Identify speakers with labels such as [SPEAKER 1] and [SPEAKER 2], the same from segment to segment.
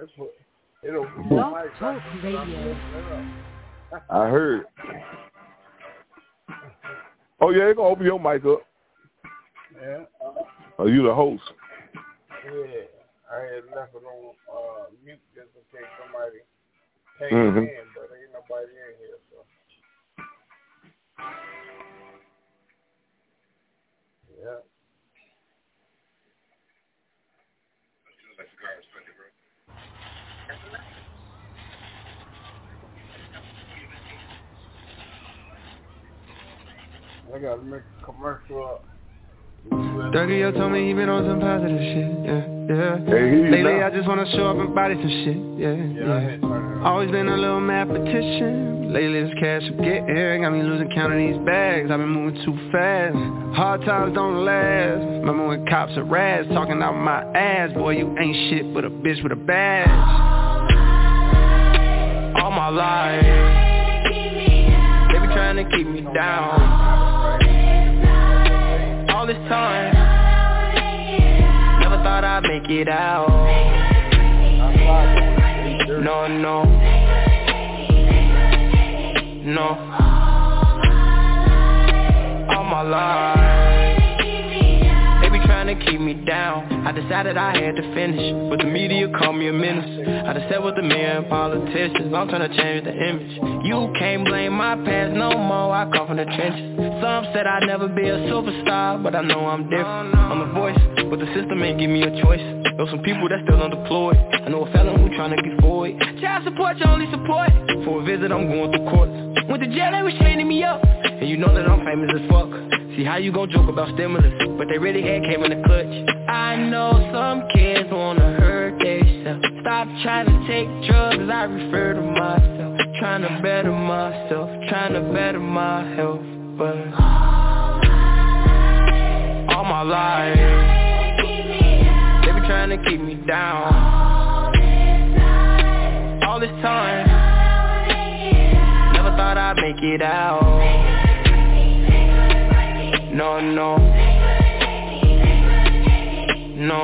[SPEAKER 1] That's what it'll
[SPEAKER 2] Blog Talk Radio.
[SPEAKER 3] I heard. Oh yeah, you gonna open your mic up.
[SPEAKER 1] Yeah.
[SPEAKER 3] Are you the host?
[SPEAKER 1] Yeah. I had left it on mute just in case somebody came in, but ain't nobody in here, so. Yeah. I gotta make a commercial up.
[SPEAKER 4] Dougie told me he been on some positive shit, yeah.
[SPEAKER 3] Hey,
[SPEAKER 4] lately I just wanna show up and body some shit, yeah. Always been a little mathematician. Lately this cash I'm getting got me losing count of these bags. I've been moving too fast. Hard times don't last. Remember when cops are rats talking out my ass? Boy, you ain't shit but a bitch with a badge. All my life they be trying to keep me down. All this time, never thought I'd make it out. No, no, no. All my life, they be trying to keep me down. I decided I had to finish, but the media called me a menace. I just sat with the men politicians, I'm trying to change the image. You can't blame my past no more, I come from the trenches. Some said I'd never be a superstar, but I know I'm different. I'm the voice, but the system ain't give me a choice. Know some people that still undeployed. I know a felon who tryna get void. Child support, your only support. For a visit, I'm going through courts. Went to jail, they was chaining me up. And you know that I'm famous as fuck. See how you gon' joke about stimulus, but they really had came in the clutch. I know some kids wanna hurt themselves. Stop trying to take drugs, I refer to myself. Trying to better myself, trying to better my health. But all my life they be trying to keep me down. All this time, never thought I'd make it out. No, no, no.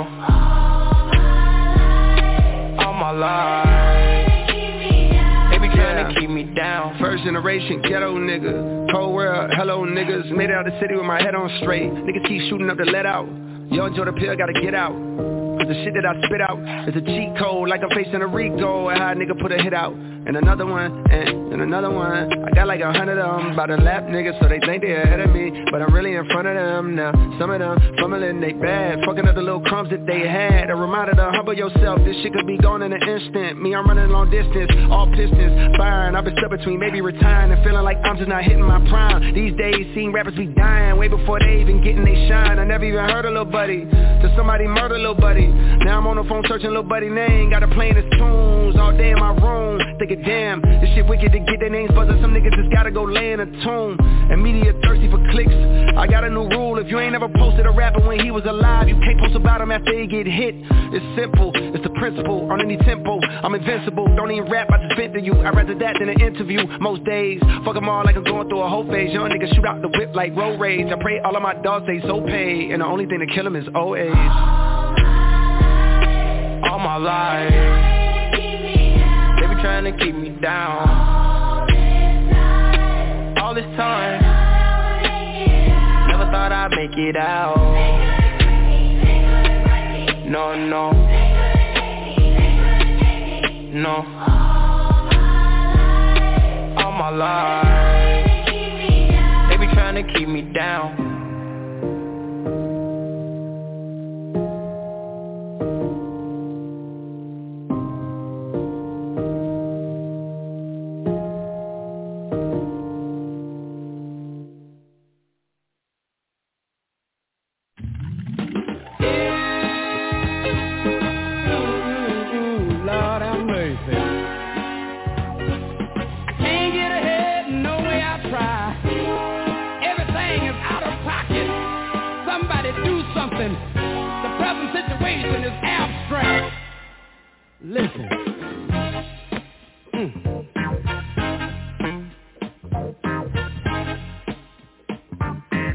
[SPEAKER 4] All my life they be trying to keep me down. First generation ghetto nigga, cold world, hello niggas. Made it out the city with my head on straight. Niggas keep shooting up to let out. Yo, enjoy the pill, gotta get out. Cause the shit that I spit out is a cheat code, like I'm facing a RICO. And how a nigga put a hit out, and another one, and another one. I got like 100 of them, by the lap niggas, so they think they ahead of me, but I'm really in front of them now. Some of them fumbling they bad, fucking up the little crumbs that they had. A reminder to humble yourself, this shit could be gone in an instant. Me, I'm running long distance, all pistons firing. I've been stuck between maybe retiring and feeling like I'm just not hitting my prime. These days, seeing rappers be dying way before they even getting they shine. I never even heard a little buddy till somebody murder little buddy. Now I'm on the phone searching little buddy name, got her playing his tunes all day in my room. Thinking damn, this shit wicked to get their names buzzing. Some niggas just gotta go lay in a tomb. And media thirsty for clicks. I got a new rule, if you ain't ever posted a rapper when he was alive, you can't post about him after he get hit. It's simple, it's the principle, on any tempo, I'm invincible. Don't even rap, I just vent to you. I'd rather that than an interview most days. Fuck them all like I'm going through a whole phase. Young niggas shoot out the whip like road rage. I pray all of my dogs stay so paid, and the only thing to kill them is old age. All my life they be trying to keep me down. All this time, never thought I'd make it out. No, no, no. All my life they be trying to keep me down.
[SPEAKER 5] Listen.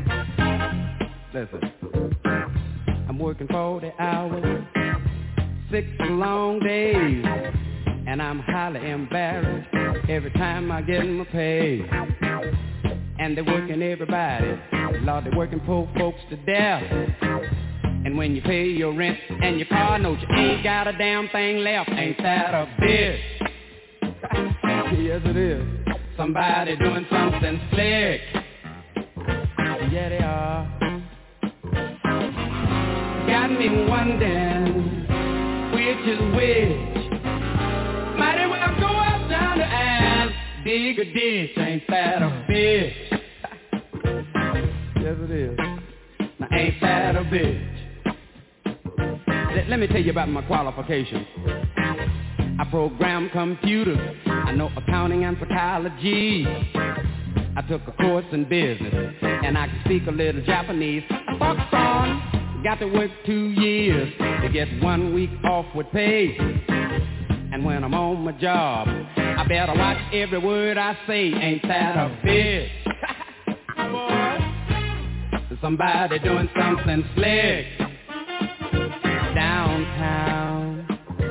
[SPEAKER 5] Listen. I'm working 40 hours, 6 long days, and I'm highly embarrassed every time I get my pay. And they're working everybody, Lord, they're working poor folks to death. And when you pay your rent and your car note, you ain't got a damn thing left. Ain't that a bitch? Yes, it is. Somebody doing something slick. Yeah, they are. Got me wondering which is which. Might as well go up down the aisle, dig a ditch. Ain't that a bitch? Yes, it is. Now, ain't that a bitch? Let me tell you about my qualifications. I program computers. I know accounting and psychology. I took a course in business, and I can speak a little Japanese. Fuck on. Got to work 2 years to get 1 week off with pay. And when I'm on my job, I better watch every word I say. Ain't that a bitch? Boy, somebody doing something slick downtown.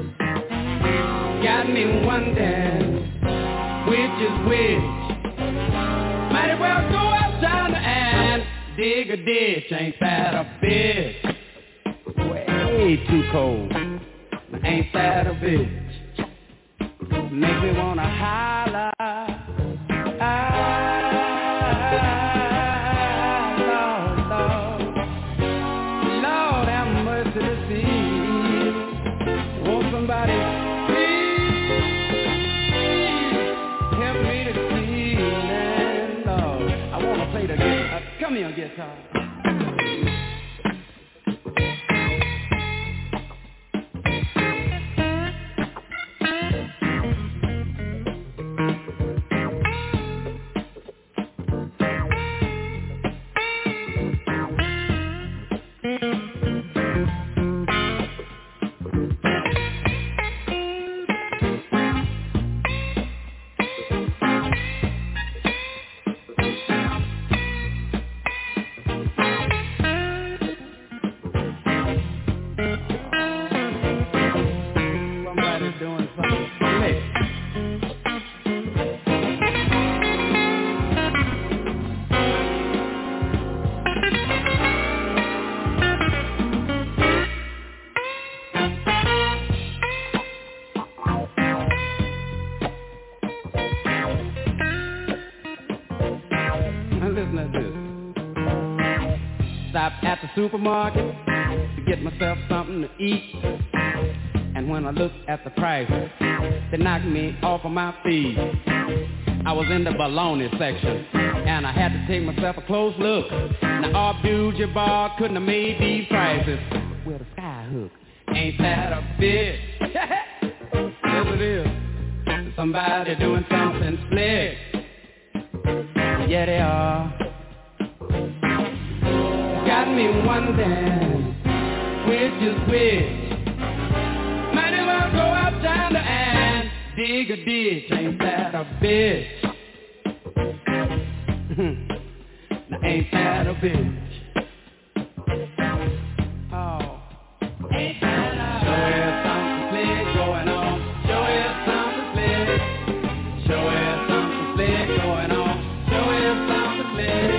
[SPEAKER 5] Got me wondering which is which. Might as well go outside and dig a ditch. Ain't that a bitch? Way too cold. Ain't that a bitch? Make me wanna holler. Lord have mercy to see. Won't somebody please help me to see? And Lord, I wanna play the guitar. Come here, guitar. Supermarket to get myself something to eat, and when I looked at the price, they knocked me off of my feet. I was in the bologna section, and I had to take myself a close look. Now Abdul-Jabbar couldn't have made these prices with a sky hook. Ain't that a bitch? Yes, it is. Somebody doing something slick. Yeah, they are. Got me wondering which is which. Might as well go out down the and dig a ditch. Ain't that a bitch? Now ain't that a bitch? Oh, ain't that a sure is something slick going on. Sure is something slick. Sure is something slick going on. Sure is something slick.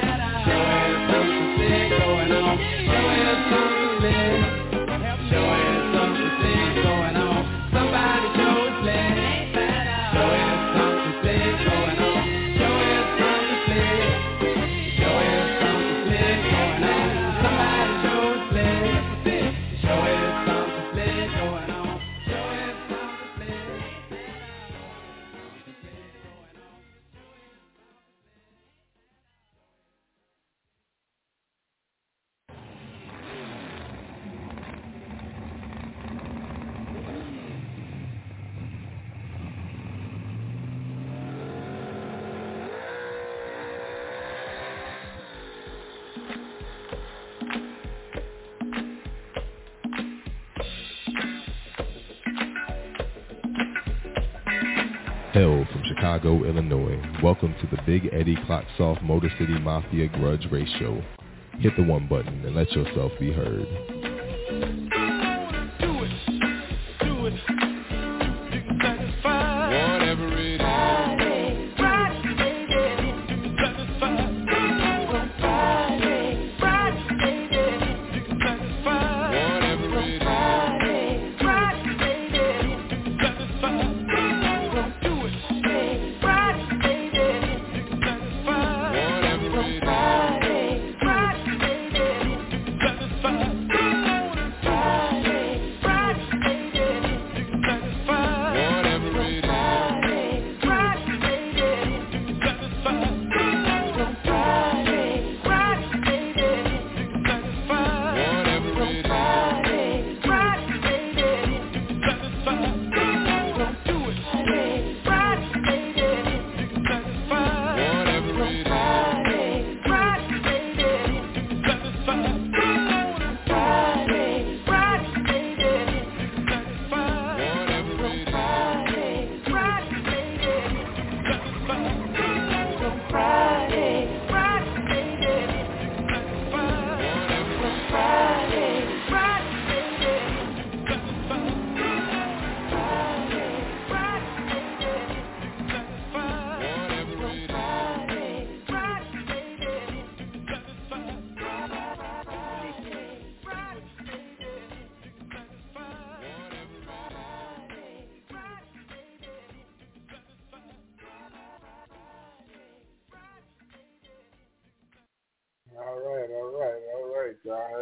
[SPEAKER 6] Hail from Chicago, Illinois. Welcome to the Big Eddie Clocksoft Motor City Mafia Grudge Race Show. Hit the one button and let yourself be heard.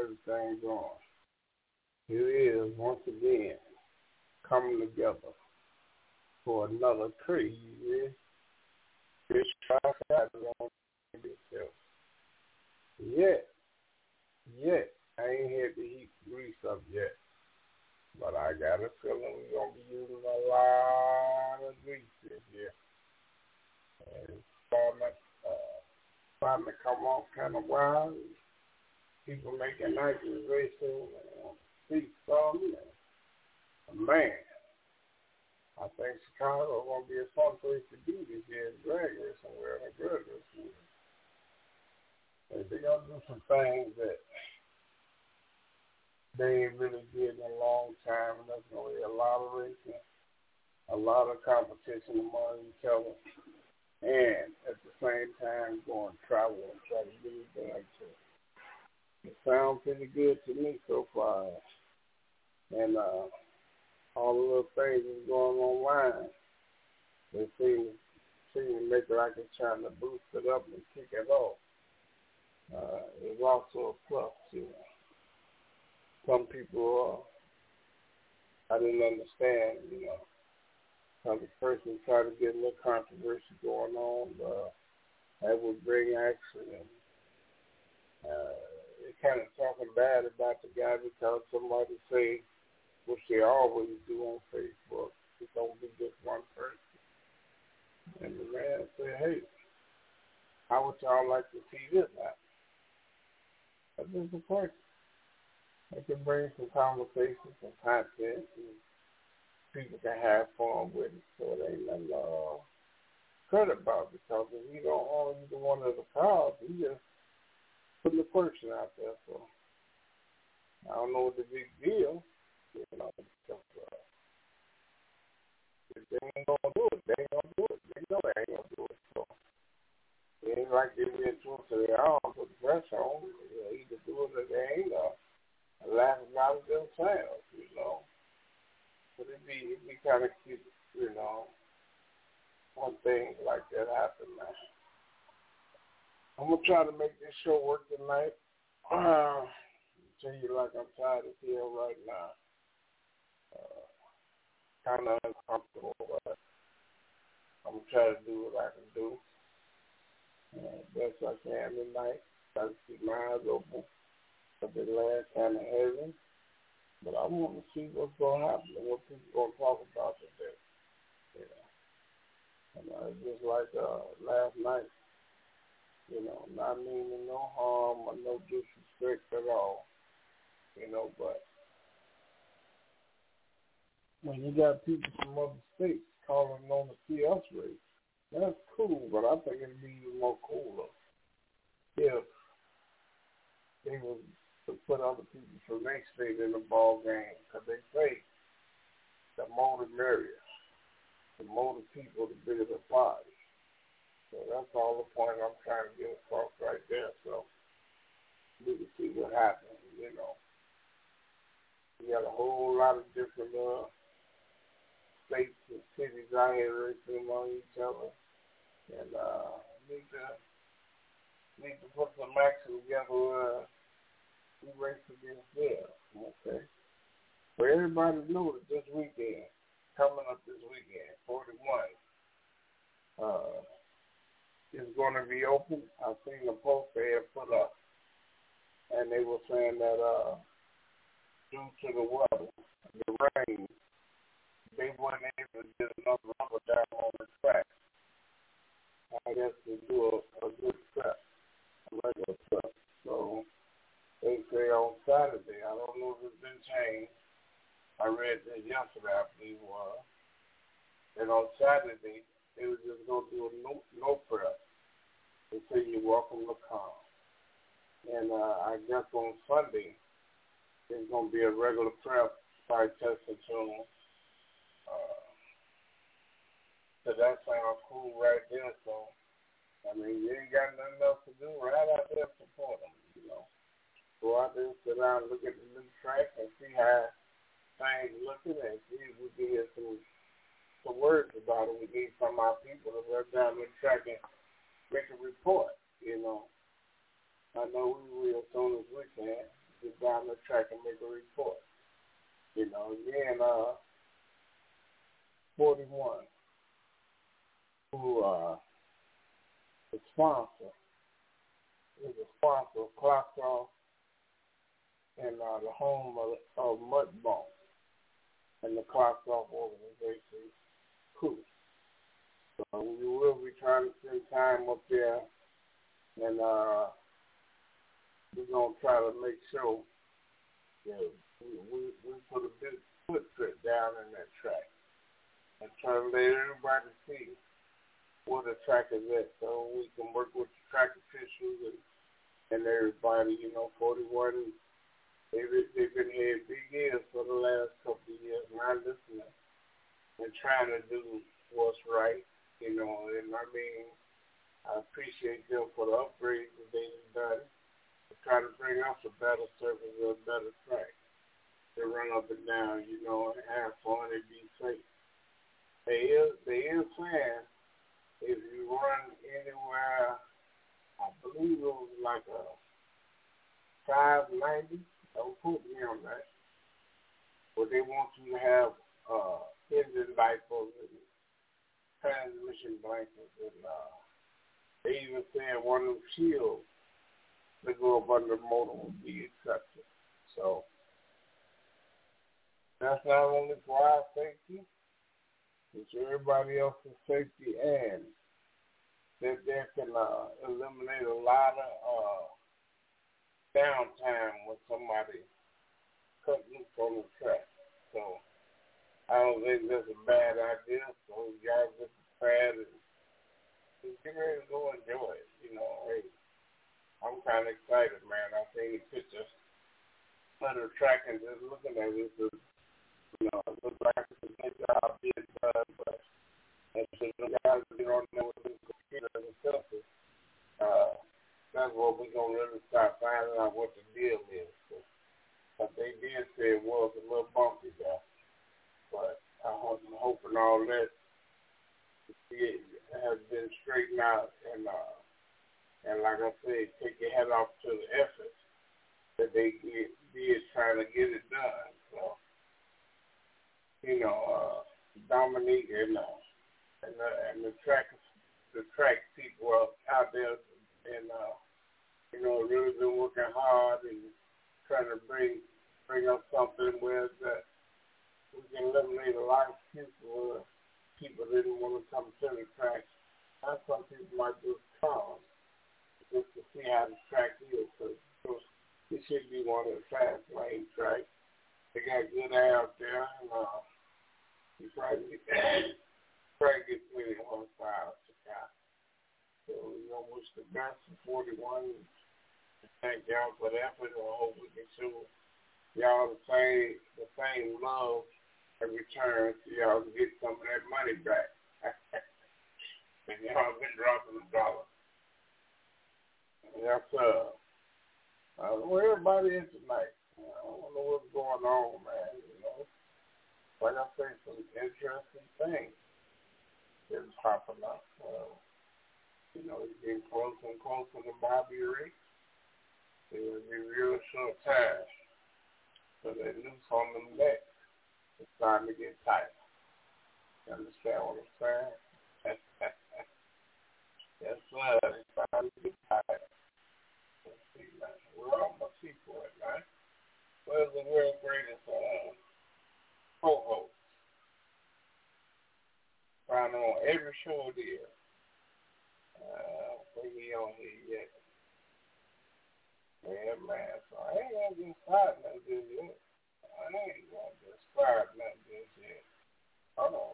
[SPEAKER 1] everything going. Here it is, once again, coming together for another crazy fish fry Saturday on itself. Yet, I ain't had the heat grease up yet. But I got a feeling we're going to be using a lot of grease this year. And it's starting to come off kind of wild. People making accusations and speak something. Man, I think Chicago is going to be a fun place to be this year. Drag race somewhere in a drag race. They're going to do some things that they ain't really did in a long time, and that's going to be a lot of racing, a lot of competition among each other, and at the same time going to travel and try to get it done too. It sounds pretty good to me so far, and all the little things that's going online, they seem to make it like it's trying to boost it up and kick it off. It's also a plus, you know. Some people, I didn't understand, you know, how the person tried to get a little controversy going on, that would bring action. And they kind of talking bad about the guy because somebody say, which they always do on Facebook, it's going to be just one person. And the man said, hey, how would y'all like to see this happen? That's just a question. It can bring some conversation, some content, and people can have fun with it. So it ain't nothing credit about it, because if you don't own either one of the cars, you just putting the person out there. So I don't know what the big deal, you know. Because, if they ain't gonna do it, they ain't gonna do it. They know they ain't gonna do it. So it ain't like they went to their arm, put pressure on. They either do it or they ain't. Laugh about it themselves, you know. But it'd be kind of cute, you know, when things like that happen, man. I'm going to try to make this show work tonight. Tell you like I'm tired as hell right now. Kind of uncomfortable, but I'm going to try to do what I can do. Best I can tonight. Try to keep my eyes open. But the last kind of heavy, but I want to see what's going to happen and what people are going to talk about today. Yeah. And just like last night, you know, not meaning no harm or no disrespect at all, you know, but when you got people from other states calling on the CS race, that's cool, but I think it'd be even more cooler if they would to put other people from their state in the ball game, because they say the more the merrier. The more the people, the bigger the party. So that's all the point I'm trying to get across right there. So we can see what happens, you know. We got a whole lot of different states and cities out here racing among each other. And need to put some action together. We race against them, okay? For everybody knows this weekend, coming up this weekend, 41, is going to be open. I've seen the post they had put up, and they were saying that due to the weather, the rain, they weren't able to get enough rubber down on the track. I guess to do a good track, a regular track. So they say on Saturday, I don't know if it's been changed. I read this yesterday, I believe it was. And on Saturday, they were just going to do a no prep. They say you're welcome to come. And I guess on Sunday, there's going to be a regular prep by testing soon. So that sounds cool right there. So, I mean, you ain't got nothing else to do. Right out there, support them, you know. Go out there, sit down, and look at the new track and see how things looking, and see if we can get some words about it. We need some of our people to run down the track and make a report, you know. I know we will as soon as we can. get down the track and make a report. You know, again, 41, who the sponsor, is a sponsor of Clock Off and the home of Mudbone and the Clock Off organization, Crew. So we will be trying to spend time up there, and we're going to try to make sure that we put a big footprint down in that track and try to let everybody see where the track is at so we can work with the track officials and everybody. You know, 41, they've been here big years for the last couple of years, not listening and trying to do what's right, you know, and I mean, I appreciate them for the upgrades that they've done to try to bring us a better service or a better track to run up and down, you know, and have fun and be safe. They is saying if you run anywhere, I believe it was like a 590, don't put me on that, but they want you to have engine diapers and transmission blankets, and they even said one of them shields that go up under the motor will be accepted. So that's not only for our safety, it's everybody else's safety, and that can eliminate a lot of downtime when somebody cut loose on the track. So I don't think that's a bad idea. So y'all get prepared and just get ready to go enjoy it. You know, hey, I'm kind of excited, man. I seen the pictures of the track and just looking at it, you know, it looks like it's a good job being done, but as the guys get on there with the computer and stuff, that's what we're going to really start finding out what the deal is. But they did say it was a little bumpy there. But I'm hoping all that has been straightened out, and like I said, take your head off to the effort that they did trying to get it done. So, you know, Dominique and the track people out there, and you know, really been working hard and trying to bring up something where that we can eliminate a lot of people. People didn't want to come to the track. Now some people might just come just to see how the track is. So it should be one of the fast lane tracks. They got good air out there, and you probably get 21 miles to count. So we don't wish the best for 41. Thank y'all for the effort, and I hope we can show y'all the same love and return so y'all can get some of that money back. And y'all been dropping the dollar. Yes, sir. Where everybody is tonight? I don't know what's going on, man. You know, like I say, some interesting things is popping up. You know, it's getting closer and closer to Bobby Riggs. It will be real short time. So that noose on the neck is starting to get tight. You understand what I'm saying? Yes, sir. It's starting to get tight. Let's see, man. We're on my people, man. Where's the world greatest co-host? Found on every show it is. Think he on here yet. Yeah, man. So I ain't gonna get started nothing just yet. Hold on.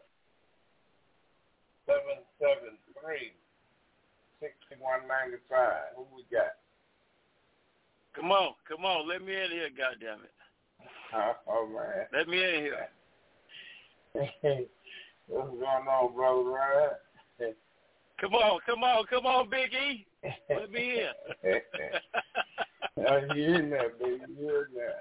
[SPEAKER 1] 773-6195. Who we got?
[SPEAKER 7] Come on. Let me in here, goddammit.
[SPEAKER 1] Oh, man.
[SPEAKER 7] Let me in here.
[SPEAKER 1] What's going on, brother Ryan?
[SPEAKER 7] Come on, Big E. Let me in.
[SPEAKER 1] You in there, baby. You in there.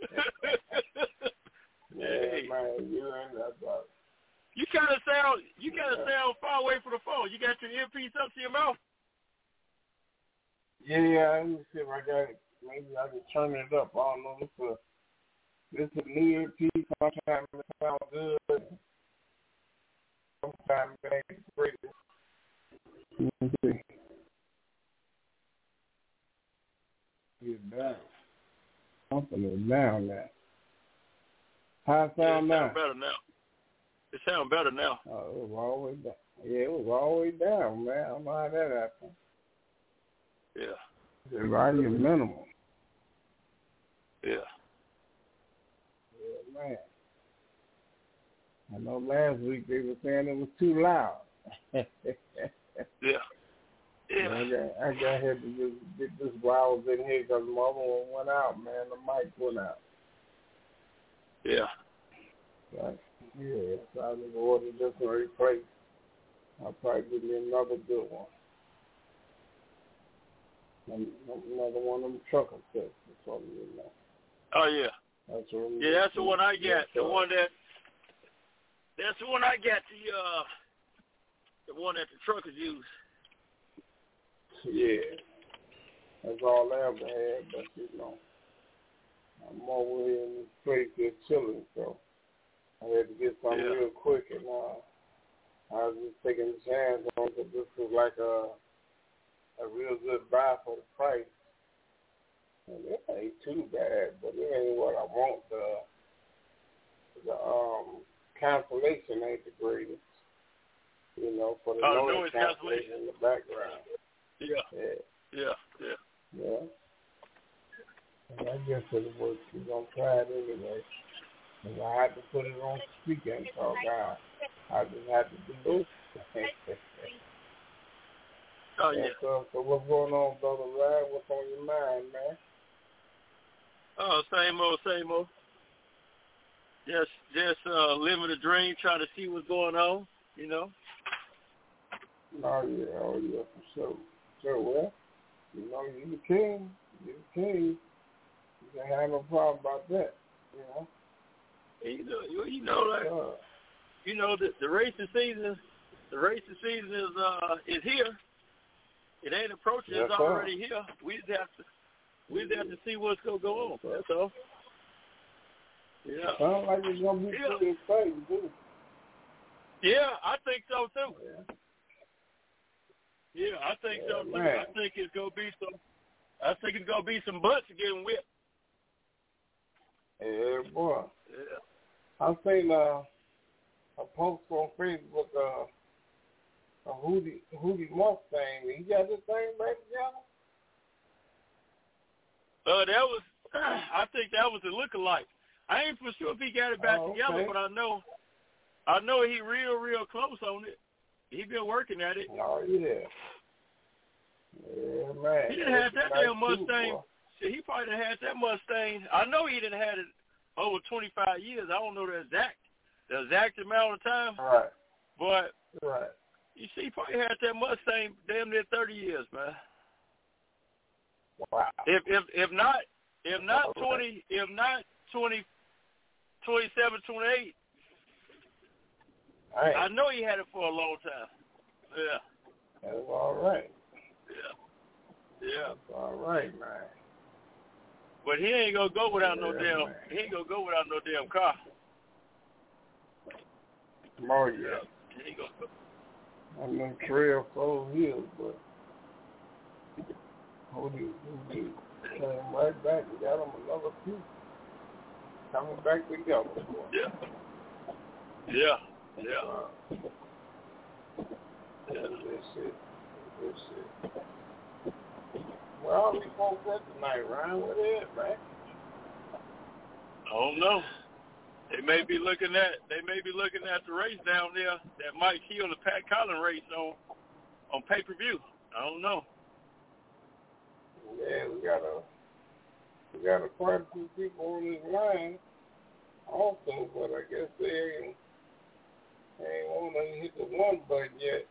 [SPEAKER 1] Yeah, man, you in there, brother.
[SPEAKER 7] You kind of sound far away from the phone. You got your earpiece up to your mouth?
[SPEAKER 1] Yeah. Let me see if I got it maybe I can turn it up. I don't know. This is a new EP. Sometimes it sounds good. Sometimes it ain't great. Let's see. Get down. Something is down there. How it sound now?
[SPEAKER 7] It sounds better now.
[SPEAKER 1] Oh, it was always down. Yeah, it was always down, man. I don't know how that happened.
[SPEAKER 7] Yeah.
[SPEAKER 1] The volume minimal.
[SPEAKER 7] Yeah.
[SPEAKER 1] Yeah, man. I know last week they were saying it was too loud.
[SPEAKER 7] Yeah. Yeah.
[SPEAKER 1] I got here to just get this while I was in here because my other one went out, man. The mic went out.
[SPEAKER 7] Yeah.
[SPEAKER 1] Right. Yeah, so I just ordered this and replaced. I'll probably give me another good one. Another one of them trucker sets or something, you know.
[SPEAKER 7] Oh, yeah.
[SPEAKER 1] That's
[SPEAKER 7] the one I got. The one that. That's the one I got. The one that the truckers use.
[SPEAKER 1] Yeah. That's all I ever had, but you know, I'm over here in this place here chilling, so I had to get something real quick, and I was just taking a chance on it. This was like a real good buy for the price. And it ain't too bad, but it ain't what I want. The cancellation ain't the greatest, you know, for the noise cancellation in the background.
[SPEAKER 7] Yeah.
[SPEAKER 1] Yeah. And I guess it'll work. We're going to try it anyway. And I had to put it on speaker and talk out. I just had to do this.
[SPEAKER 7] Oh, yeah.
[SPEAKER 1] So what's going on, Brother Rad? What's on your mind, man?
[SPEAKER 7] Oh, same old. Just living the dream, trying to see what's going on, you know.
[SPEAKER 1] Oh, yeah, for sure. Sure, well, you know, you're the king. You can't have no problem about that, you know.
[SPEAKER 7] You know, the racing season is here. It ain't approaching. It's already here. We just have to see what's gonna go on. That's all. Yeah.
[SPEAKER 1] Sounds like it's gonna be pretty exciting, too.
[SPEAKER 7] Yeah, I think so too. Yeah, I think so too.
[SPEAKER 1] Man.
[SPEAKER 7] I think it's gonna be some butts getting whipped.
[SPEAKER 1] Yeah, boy.
[SPEAKER 7] Yeah.
[SPEAKER 1] I seen a post on Facebook. A Hootie Mustang. He got this thing back together?
[SPEAKER 7] I think that was a lookalike. I ain't for sure if he got it back together, but I know he real close on it. He been working at it.
[SPEAKER 1] Oh, yeah. Yeah, man.
[SPEAKER 7] He didn't have that damn Mustang. He probably done had that Mustang. I know he didn't had it over 25 years. I don't know the exact amount of time.
[SPEAKER 1] Right.
[SPEAKER 7] But
[SPEAKER 1] right.
[SPEAKER 7] You see, he probably had that Mustang damn near 30 years, man.
[SPEAKER 1] Wow.
[SPEAKER 7] If not 20, if not 20, 27, 28.
[SPEAKER 1] Right.
[SPEAKER 7] I know he had it for a long time. Yeah.
[SPEAKER 1] That's all right.
[SPEAKER 7] Yeah.
[SPEAKER 1] That's all right, man.
[SPEAKER 7] But he ain't gonna go without no damn. Man. He ain't gonna go without no damn car.
[SPEAKER 1] Oh yeah.
[SPEAKER 7] He ain't gonna go.
[SPEAKER 1] I'm on trail 4 hills, but Hootie came right back and got him another piece. Coming back together.
[SPEAKER 7] Yeah.
[SPEAKER 1] This shit. Where all these folks at tonight, Ryan? Where they at, man?
[SPEAKER 7] I don't know. They may be looking at the race down there that Mike Hill, the Pat Collins race on pay-per-view. I don't know.
[SPEAKER 1] Yeah, we got quite a few people on this line also, but I guess they ain't want to hit the one button yet.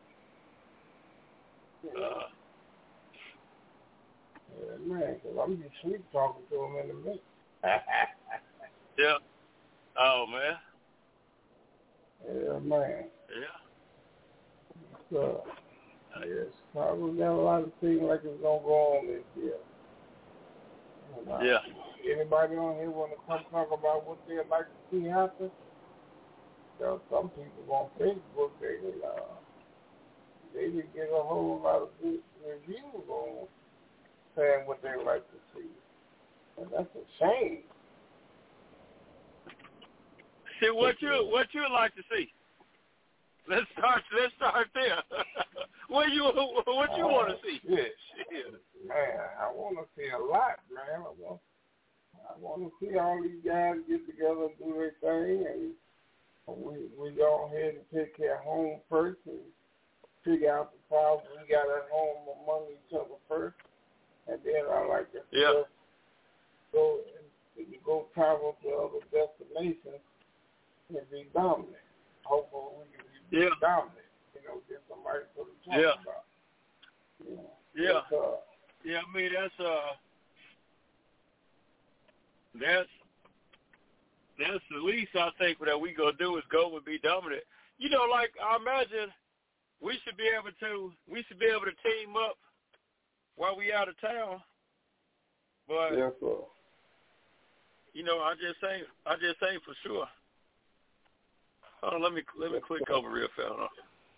[SPEAKER 1] Yeah, man, because I'm just sweet talking to him in a minute.
[SPEAKER 7] Yeah. Oh, man.
[SPEAKER 1] Yeah, man.
[SPEAKER 7] Yeah.
[SPEAKER 1] So, yes, probably got a lot of things like it's going to go on this year.
[SPEAKER 7] Yeah.
[SPEAKER 1] Anybody on here want to come talk about what they'd like to see happen? Some people on Facebook, they did get a whole lot of good reviews on saying what they like to see. And that's a shame.
[SPEAKER 7] See what you like to see. Let's start there. what you want to see?
[SPEAKER 1] Shit. Man, I want to see a lot, man. I want to see all these guys get together and do their thing, and we go ahead and take care of home first and figure out the problems we got at home among each other first, and then I like to go travel to other destinations and be dominant. Hopefully we can be dominant. Get somebody to talk about.
[SPEAKER 7] I mean that's the least I think that we gonna do is go and be dominant. Like I imagine we should be able to team up while we out of town. But
[SPEAKER 1] yes, sir.
[SPEAKER 7] I just ain't for sure. Hold on, let me click over real fast.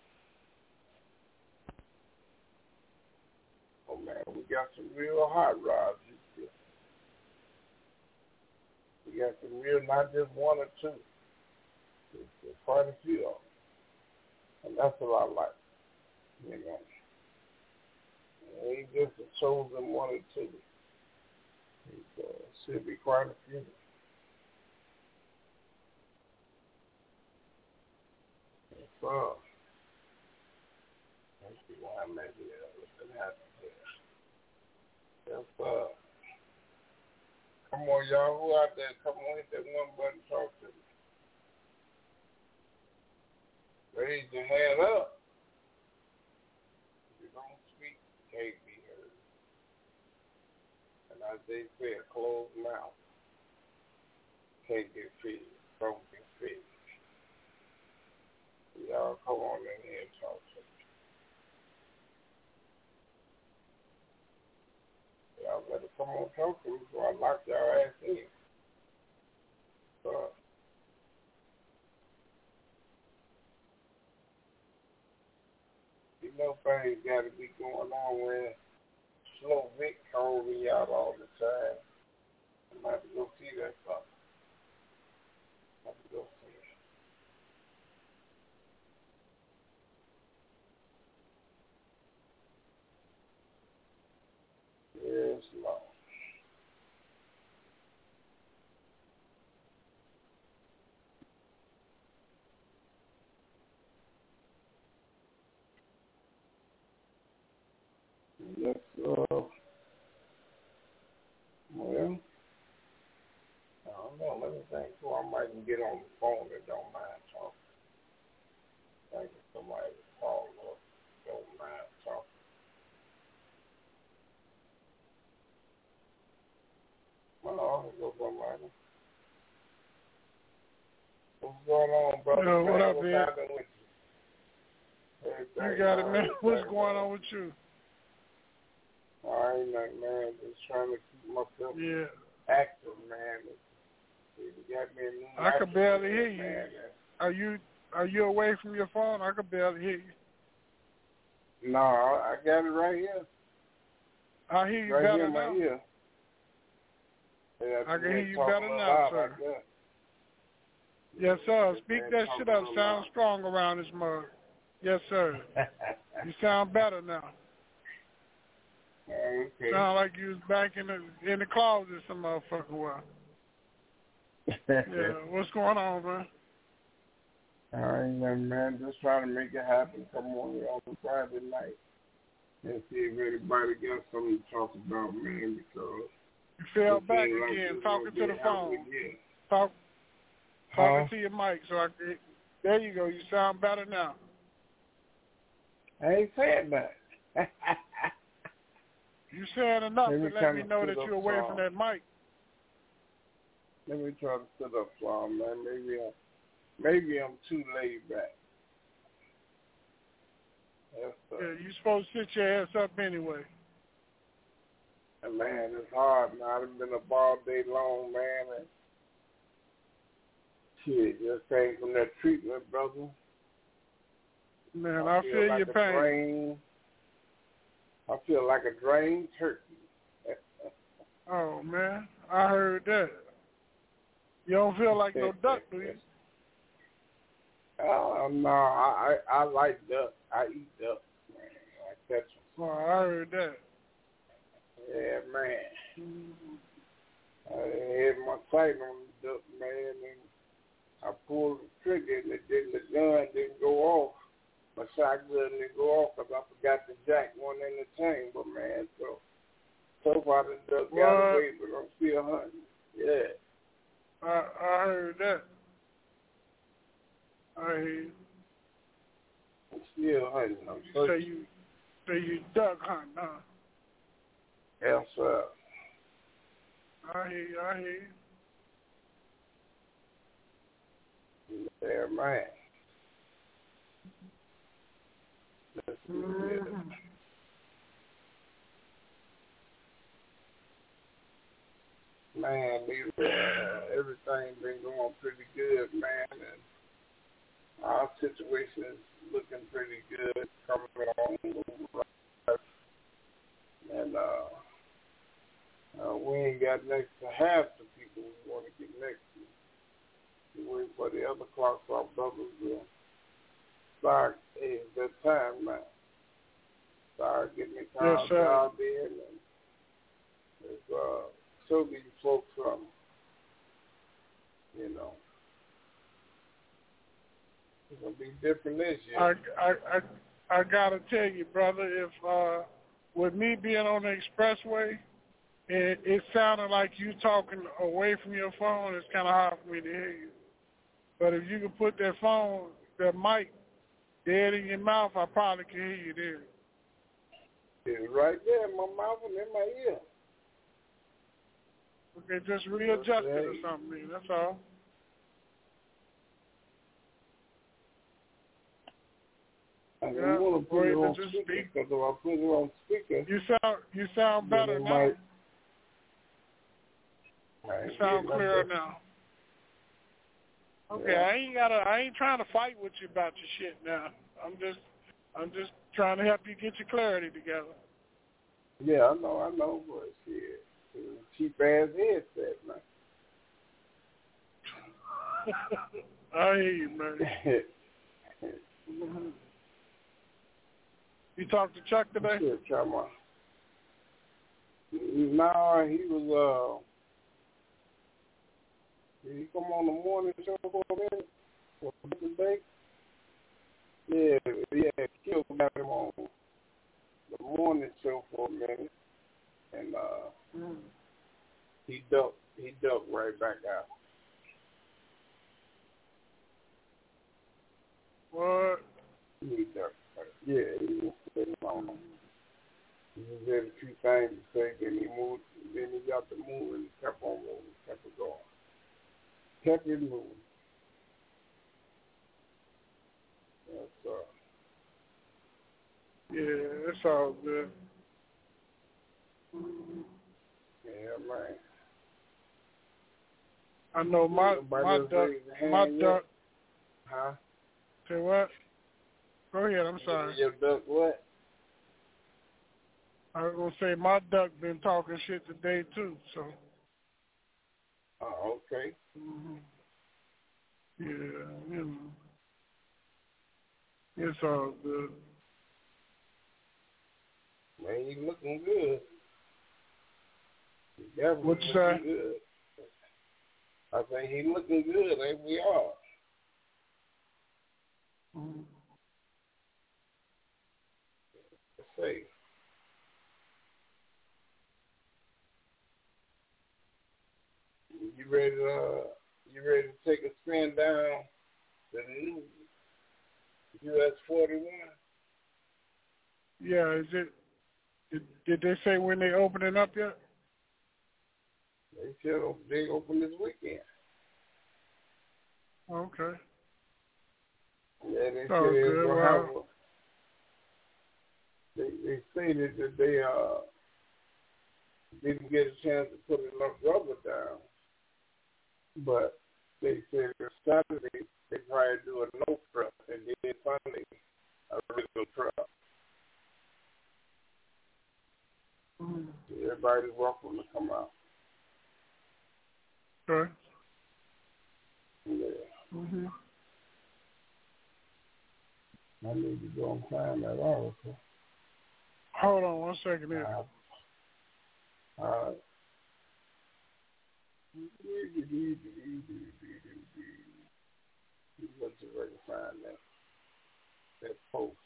[SPEAKER 1] Oh man, we got some real hot rods. We got some real, not just one or two. There's quite a few of them. And that's what I like. It ain't just a chosen one or two. It should be quite a few. Let's see why I'm at here. What's happening here? Yes, come on, y'all. Who out there? Come on, hit that one button, talk to me. Raise your hand up. If you don't speak, you can't be heard. And as they say, a closed mouth can't get fed. Don't get fed. Y'all come on in here and talk to me. Y'all better come on talk to me before I lock y'all ass in. Things got to be going on where Slow Vic calling me out all the time. I'm about to go see that stuff. I'm about to go see it. Yes, Lord. Yes, well, I don't know. Let me think. So I might even get on the phone that don't mind talking. Think if somebody call up, don't mind talking. Well, I'll go somebody. What's going on, brother?
[SPEAKER 8] Yo, what up,
[SPEAKER 1] What's
[SPEAKER 8] man?
[SPEAKER 1] happening with you?
[SPEAKER 8] You got it, man. What's going on with you?
[SPEAKER 1] I ain't nothing, man. Just trying to keep myself active, man. You got me a new
[SPEAKER 8] I can barely hear you.
[SPEAKER 1] Man.
[SPEAKER 8] Are you away from your phone? I can barely hear you.
[SPEAKER 1] No, I got it right here.
[SPEAKER 8] I hear you
[SPEAKER 1] right
[SPEAKER 8] better
[SPEAKER 1] here in
[SPEAKER 8] now.
[SPEAKER 1] my ear. Yeah,
[SPEAKER 8] I can hear you better now, sir.
[SPEAKER 1] Like
[SPEAKER 8] yes, sir. Speak that shit up. Sound strong around this mug. Yes, sir. You sound better now.
[SPEAKER 1] Okay.
[SPEAKER 8] Sound like you was back in the closet some motherfucking while. Yeah, what's going on, man?
[SPEAKER 1] I ain't nothing, man. Just trying to make it happen. Come on the Friday night and see if anybody got something to talk about, man, because
[SPEAKER 8] you fell back again, talking to the phone. Talking to your mic, so there you go. You sound better now.
[SPEAKER 1] I ain't saying that.
[SPEAKER 8] You saying enough to let me know that you're away from that mic.
[SPEAKER 1] Let me try to sit up for him, man. Maybe I'm too laid back.
[SPEAKER 8] Yeah, you're supposed to sit your ass up anyway.
[SPEAKER 1] And man, it's hard now. I've been up all day long, man, and shit, just came from that treatment, brother.
[SPEAKER 8] Man, I feel
[SPEAKER 1] like
[SPEAKER 8] your pain.
[SPEAKER 1] I feel like a drained turkey.
[SPEAKER 8] Oh, man, I heard that. You don't feel like no duck, do you?
[SPEAKER 1] No, I like duck. I eat duck, man. I catch them.
[SPEAKER 8] Oh, I heard that.
[SPEAKER 1] Yeah, man. I had my sight on the duck, man, and I pulled the trigger, and the gun didn't go off. My shotgun didn't go off because I forgot to jack one in the chamber, man. So far the duck got away, but I'm still hunting. Yeah.
[SPEAKER 8] I heard that. I hear you.
[SPEAKER 1] I'm still hunting.
[SPEAKER 8] So you duck hunting, huh?
[SPEAKER 1] Yes, sir.
[SPEAKER 8] I hear you.
[SPEAKER 1] Yeah, man. Man, everything been going pretty good, man, and our situation is looking pretty good, coming on, and we ain't got next to half the people we want to get next to. We wait for the other clocks off brothers to start that time now. Start getting the job in and show these folks something, you know. It's gonna be different this year.
[SPEAKER 8] I gotta tell you, brother, if with me being on the expressway, it sounded like you talking away from your phone. It's kind of hard for me to hear you. But if you could put that mic dead in your mouth, I probably can hear you there.
[SPEAKER 1] It's right there in my mouth and in my ear.
[SPEAKER 8] Okay, just readjust it or something, that's all.
[SPEAKER 1] I don't want to put it on speaker because if I put it on speaker,
[SPEAKER 8] you sound better now. You sound clearer now. Okay, yeah. I ain't trying to fight with you about your shit now. I'm just trying to help you get your clarity together.
[SPEAKER 1] Yeah, I know, but shit. Cheap ass headset, man.
[SPEAKER 8] I hear you, man. You talked to Chuck today?
[SPEAKER 1] Sure, Chama. No, he was did he come on the morning show for a minute? For today? Yeah, Kill got him on the morning show for a minute, and he ducked right back out.
[SPEAKER 8] What?
[SPEAKER 1] He ducked. Yeah, he was sitting on. He just had a few things to say, then he moved. Then he got to move and kept on moving, kept it going, kept it moving.
[SPEAKER 8] Yeah, it's all good.
[SPEAKER 1] Yeah, man.
[SPEAKER 8] I know my duck.
[SPEAKER 1] Huh?
[SPEAKER 8] Say what? Go ahead. I'm sorry.
[SPEAKER 1] Your duck what?
[SPEAKER 8] I was gonna say my duck been talking shit today too. So.
[SPEAKER 1] Oh, okay.
[SPEAKER 8] Mm-hmm. Yeah, you know. It's all good.
[SPEAKER 1] Man, you looking good.
[SPEAKER 8] What you say?
[SPEAKER 1] Good. I think he looking good, like we are.
[SPEAKER 8] Mm-hmm.
[SPEAKER 1] Say. You ready to take a spin down the new US 41?
[SPEAKER 8] Yeah, is it? Did they say when they opening up yet?
[SPEAKER 1] They said they open this weekend.
[SPEAKER 8] Okay.
[SPEAKER 1] Yeah, they
[SPEAKER 8] Oh,
[SPEAKER 1] said
[SPEAKER 8] good. Wow.
[SPEAKER 1] They stated that Didn't get a chance to put enough rubber down. But they said Saturday they probably do a no prep, and then Sunday a regular prep. Everybody's welcome to come out.
[SPEAKER 8] Okay.
[SPEAKER 1] Yeah. I need to go and find that article.
[SPEAKER 8] Hold on 1 second here.
[SPEAKER 1] All right. Let's see if I can find that post.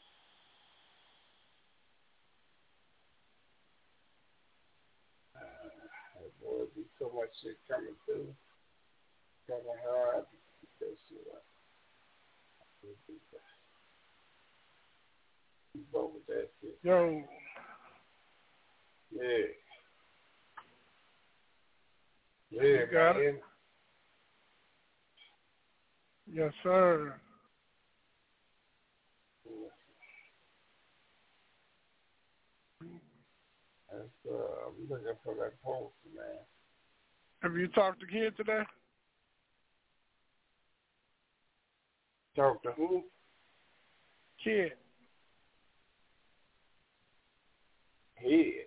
[SPEAKER 1] Boy, be so much shit coming through. Kind of hard to keep that shit up. Keep up with that shit.
[SPEAKER 8] Yo.
[SPEAKER 1] Yeah. Yeah,
[SPEAKER 8] You got
[SPEAKER 1] man.
[SPEAKER 8] it? Yes, sir.
[SPEAKER 1] I'm looking for that post, man.
[SPEAKER 8] Have you talked to Kid today?
[SPEAKER 1] Talk to who?
[SPEAKER 8] Kid.
[SPEAKER 1] Kid.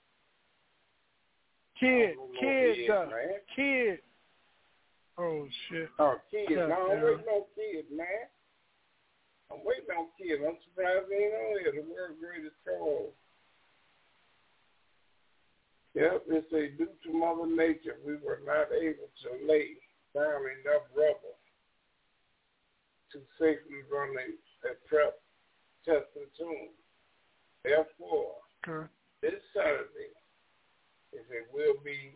[SPEAKER 8] Kid.
[SPEAKER 1] Man.
[SPEAKER 8] Kid. Oh, shit.
[SPEAKER 1] Oh, Kid.
[SPEAKER 8] Yeah,
[SPEAKER 1] No, I'm waiting on Kid, man. I'm waiting on Kid. I'm surprised he ain't on here. The world's greatest troll. Yep, they say due to Mother Nature, we were not able to lay down enough rubber to safely run a prep test and tune. Therefore, this Saturday, if it will be,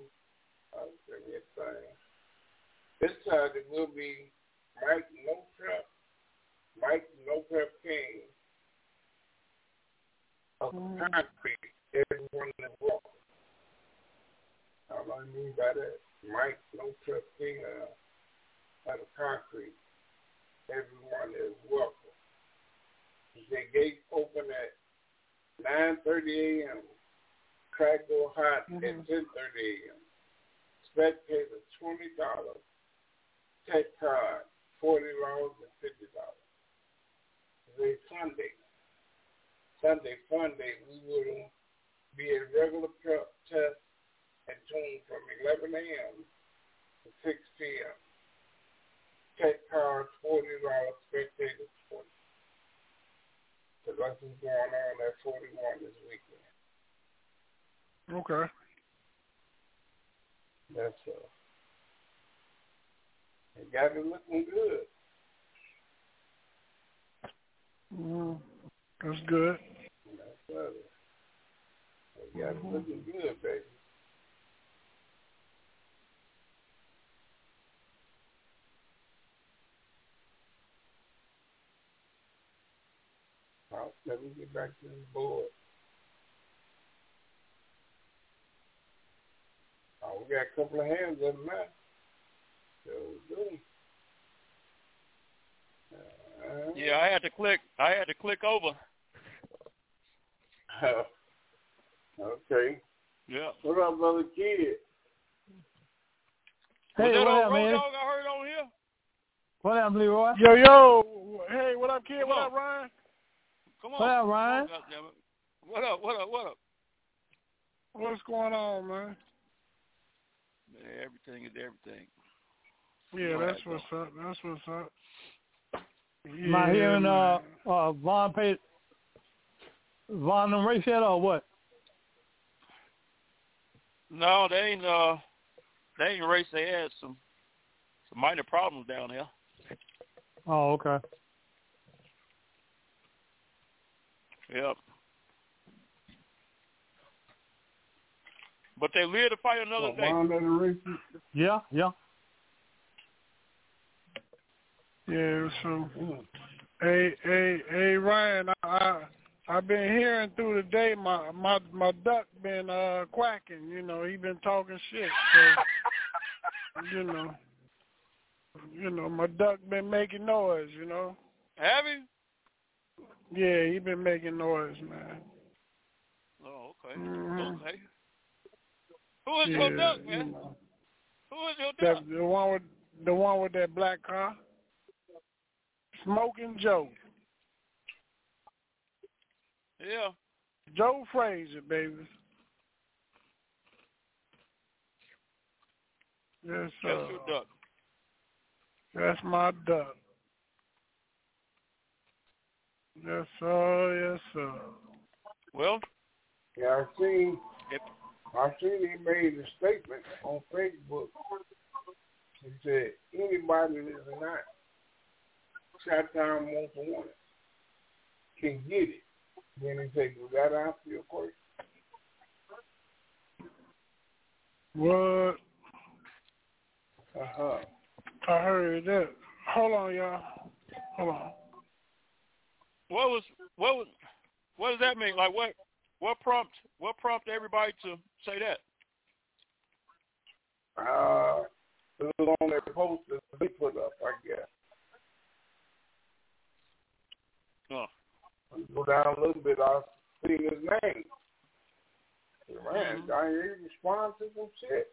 [SPEAKER 1] this Saturday will be Mike No Prep King of concrete. Everyone is welcome. What I mean by that, Mike No Prep King of concrete. Everyone is welcome. The gates open at 9:30 a.m. Crack go hot at 10:30 a.m. Spectators $20. Tech card $40 and $50. It's Sunday. Sunday fun day. We will be a regular prep test and tune from 11 a.m. to 6 p.m. Tech cards $40, spectators $20. So that's what's going on at 41 this weekend.
[SPEAKER 8] Okay.
[SPEAKER 1] That's it got it looking good.
[SPEAKER 8] That's good.
[SPEAKER 1] That's it. It got it looking good, baby. Let me get back to this board. Oh, we got a couple of hands up now. So good.
[SPEAKER 7] Yeah, I had to click over.
[SPEAKER 1] Okay.
[SPEAKER 7] Yeah.
[SPEAKER 1] What up, brother Kid?
[SPEAKER 7] Hey,
[SPEAKER 9] what up, man?
[SPEAKER 7] Road Dog I heard on here?
[SPEAKER 9] What up, Leroy?
[SPEAKER 8] Yo. Hey, what up, Kid?
[SPEAKER 7] Come
[SPEAKER 8] what
[SPEAKER 7] on.
[SPEAKER 8] up, Ryan?
[SPEAKER 7] Come on.
[SPEAKER 9] What up, Ryan?
[SPEAKER 7] What up?
[SPEAKER 8] What's going on, man?
[SPEAKER 7] Everything is everything.
[SPEAKER 8] Yeah, that's what's up.
[SPEAKER 9] Am I hearing Von and race yet or what?
[SPEAKER 7] No, they ain't raced. They had some minor problems down there.
[SPEAKER 9] Oh, okay.
[SPEAKER 7] Yep. But they live to fight another day.
[SPEAKER 9] Yeah.
[SPEAKER 8] Yeah, so hey Ryan, I've been hearing through the day my duck been quacking, he been talking shit. So you know, my duck been making noise,
[SPEAKER 7] Have you?
[SPEAKER 8] Yeah, he been making noise, man.
[SPEAKER 7] Oh, okay.
[SPEAKER 8] Mm-hmm.
[SPEAKER 7] Okay. Who is your duck, man? Who is your duck?
[SPEAKER 8] The one with that black car. Smoking Joe.
[SPEAKER 7] Yeah.
[SPEAKER 8] Joe Frazier, baby. Yes, sir.
[SPEAKER 7] That's your duck.
[SPEAKER 8] That's my duck. Yes, sir. Yes, sir.
[SPEAKER 7] Well,
[SPEAKER 1] yeah, I seen he made a statement on Facebook. He said anybody that's not Chi-Town wants to want it can get it. Then he said, "You got to answer your question."
[SPEAKER 8] What?
[SPEAKER 1] I
[SPEAKER 8] heard that. Hold on, y'all. Hold on.
[SPEAKER 7] What does that mean? Like what prompted everybody to say that?
[SPEAKER 1] It was on their post that they put up, I guess.
[SPEAKER 7] Oh.
[SPEAKER 1] Go down a little bit, I see his name. Man, I hear you respond to some shit.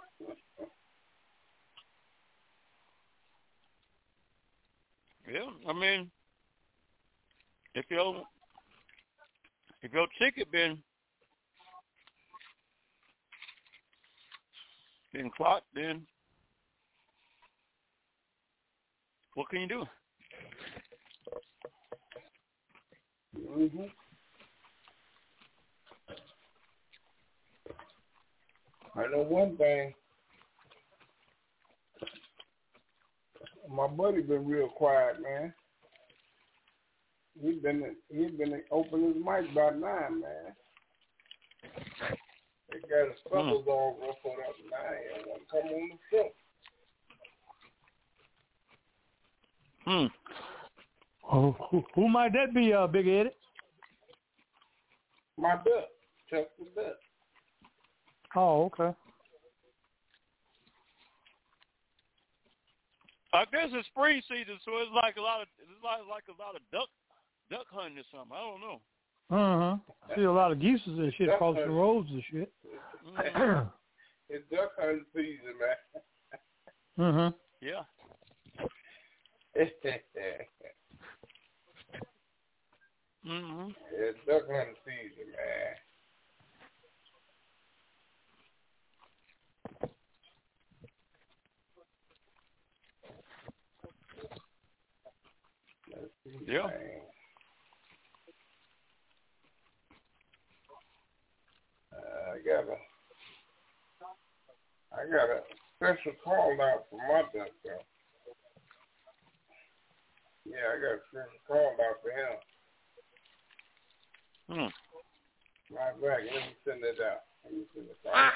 [SPEAKER 7] Yeah, I mean, if your ticket been clocked, then what can you do?
[SPEAKER 1] Mm-hmm. I know one thing. My buddy been real quiet, man. He been open his mic by 9, man. They got his fellas all up on up 9 and want to come on the show.
[SPEAKER 9] Who might that be, Big Eddie?
[SPEAKER 1] My duck, Chuck the Duck.
[SPEAKER 9] Oh, okay.
[SPEAKER 7] I guess it's spring season, so it's like a lot of duck hunting or something. I don't know.
[SPEAKER 9] See a lot of geese and shit across the roads and shit.
[SPEAKER 1] It's duck hunting season, man.
[SPEAKER 7] Yeah.
[SPEAKER 1] It's duck hunting season, man.
[SPEAKER 7] Yeah.
[SPEAKER 1] I got a special call out for my duck, though. Yeah, I got a special call out for him. Right back. Let me send it out. Let me send it out.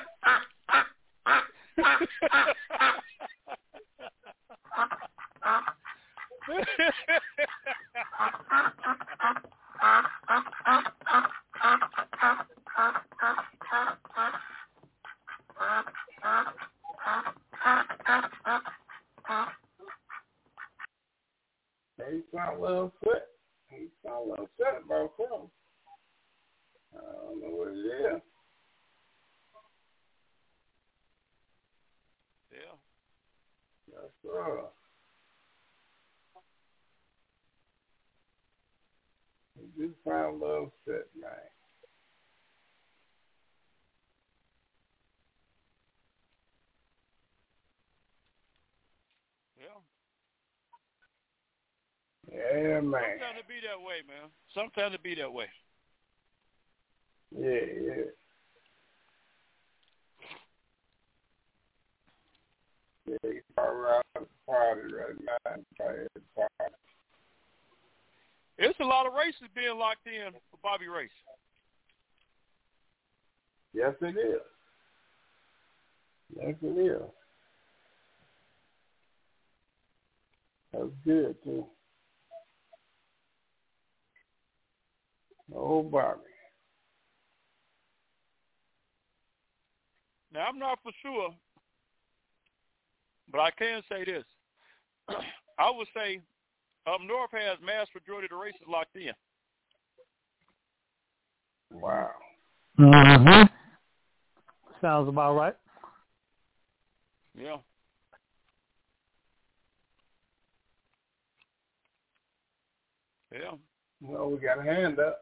[SPEAKER 1] He sound a little upset. He sound a little upset about something. I don't know what it is.
[SPEAKER 7] Yeah.
[SPEAKER 1] Yes, sir. He do sound a little upset, man. Yeah, man.
[SPEAKER 7] Sometimes it be that way, man. Sometimes it be that way.
[SPEAKER 1] Yeah. Yeah, he's around the party right now.
[SPEAKER 7] It's a lot of races being locked in for Bobby Race.
[SPEAKER 1] Yes, it is. Yes, it is. That's good, too. Oh, Bobby.
[SPEAKER 7] Now, I'm not for sure, but I can say this. I would say up north has mass majority of the races locked in.
[SPEAKER 1] Wow.
[SPEAKER 9] sounds about right.
[SPEAKER 7] Yeah. Yeah.
[SPEAKER 1] No, we got a hand up.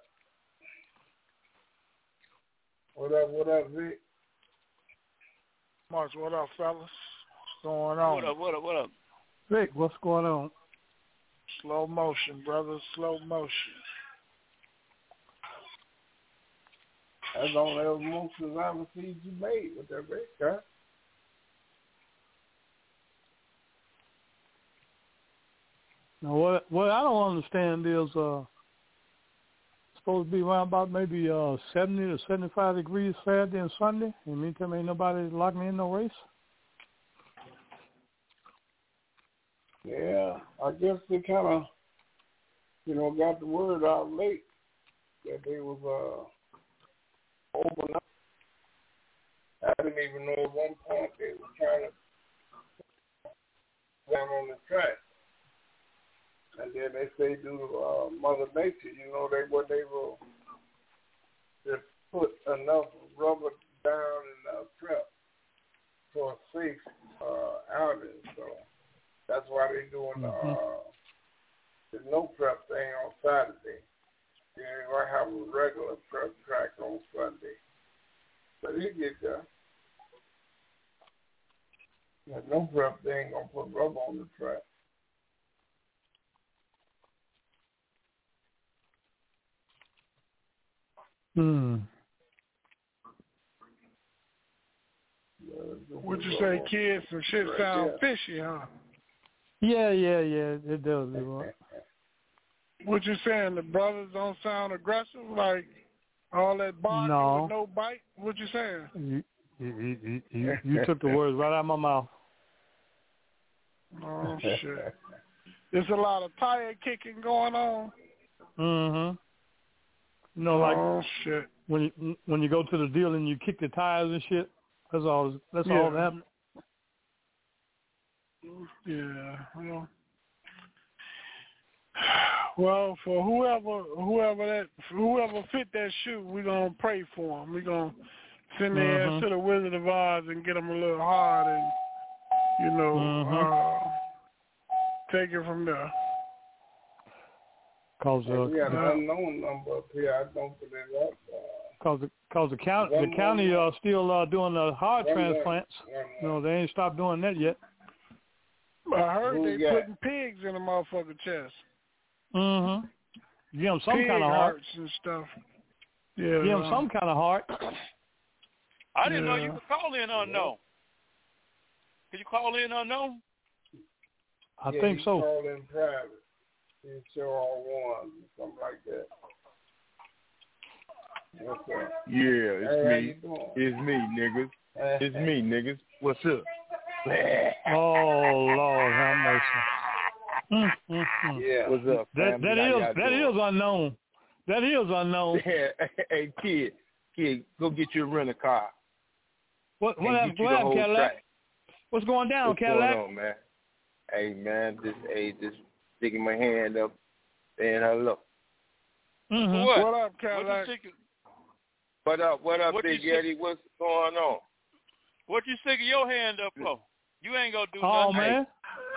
[SPEAKER 1] What up, Vic?
[SPEAKER 8] March, what up, fellas? What's going on?
[SPEAKER 7] What up?
[SPEAKER 9] Vic, what's going on?
[SPEAKER 8] Slow motion, brother. Slow motion.
[SPEAKER 1] That's the only emotions I ever seen you made with that Vic, huh?
[SPEAKER 9] Now, what I don't understand is supposed to be around about maybe 70 to 75 degrees Saturday and Sunday. And meantime, ain't nobody locking in no race.
[SPEAKER 1] Yeah, I guess they kind of, got the word out late that they was open up. I didn't even know at one point they were trying to down on the track. And then they say due to Mother Nature, they weren't able to put enough rubber down in the prep for a safe outing. So that's why they're doing the no prep thing on Saturday. They're going to have a regular prep track on Sunday. But you get there. The no prep thing going to put rubber on the track.
[SPEAKER 8] Would you say kids and shit sound fishy, huh?
[SPEAKER 9] Yeah, it does.
[SPEAKER 8] What you saying? The brothers don't sound aggressive, like all that barking with no bite? What you saying?
[SPEAKER 9] You took the words right out of my mouth.
[SPEAKER 8] Oh shit! There's a lot of tire kicking going on.
[SPEAKER 9] Like
[SPEAKER 8] shit.
[SPEAKER 9] When you go to the deal and you kick the tires and shit. That's all that happened.
[SPEAKER 8] Yeah. Well, for whoever fit that shoe, we're gonna pray for them. We're gonna send their ass to the Wizard of Oz and get them a little hard and take it from there.
[SPEAKER 1] We got an unknown number up here. I don't put it up.
[SPEAKER 9] Because the county still doing the heart transplants. They ain't stopped doing that yet.
[SPEAKER 8] I heard they putting pigs in the motherfucking chest.
[SPEAKER 9] Give them some kind of heart
[SPEAKER 8] and stuff.
[SPEAKER 9] Yeah. Give them some kind of heart.
[SPEAKER 7] I didn't know you could call in unknown. Can you call in unknown?
[SPEAKER 9] I think so.
[SPEAKER 1] Call in private. It's all one, something like that. Okay.
[SPEAKER 3] Yeah, it's me, niggas. It's me, niggas. What's up?
[SPEAKER 9] Oh Lord, have mercy.
[SPEAKER 1] Yeah.
[SPEAKER 3] What's up,
[SPEAKER 9] that is unknown. That is unknown.
[SPEAKER 3] Hey, kid, go get you a rental car.
[SPEAKER 9] What happened, Cadillac? What's going down, Cadillac?
[SPEAKER 3] What's going on, man? Hey, man, just sticking my hand up, saying hello.
[SPEAKER 8] What up, Cadillac?
[SPEAKER 3] What up, Big Eddie? What's going on?
[SPEAKER 7] What you sticking your hand up for? You ain't gonna do
[SPEAKER 9] nothing. Oh, man.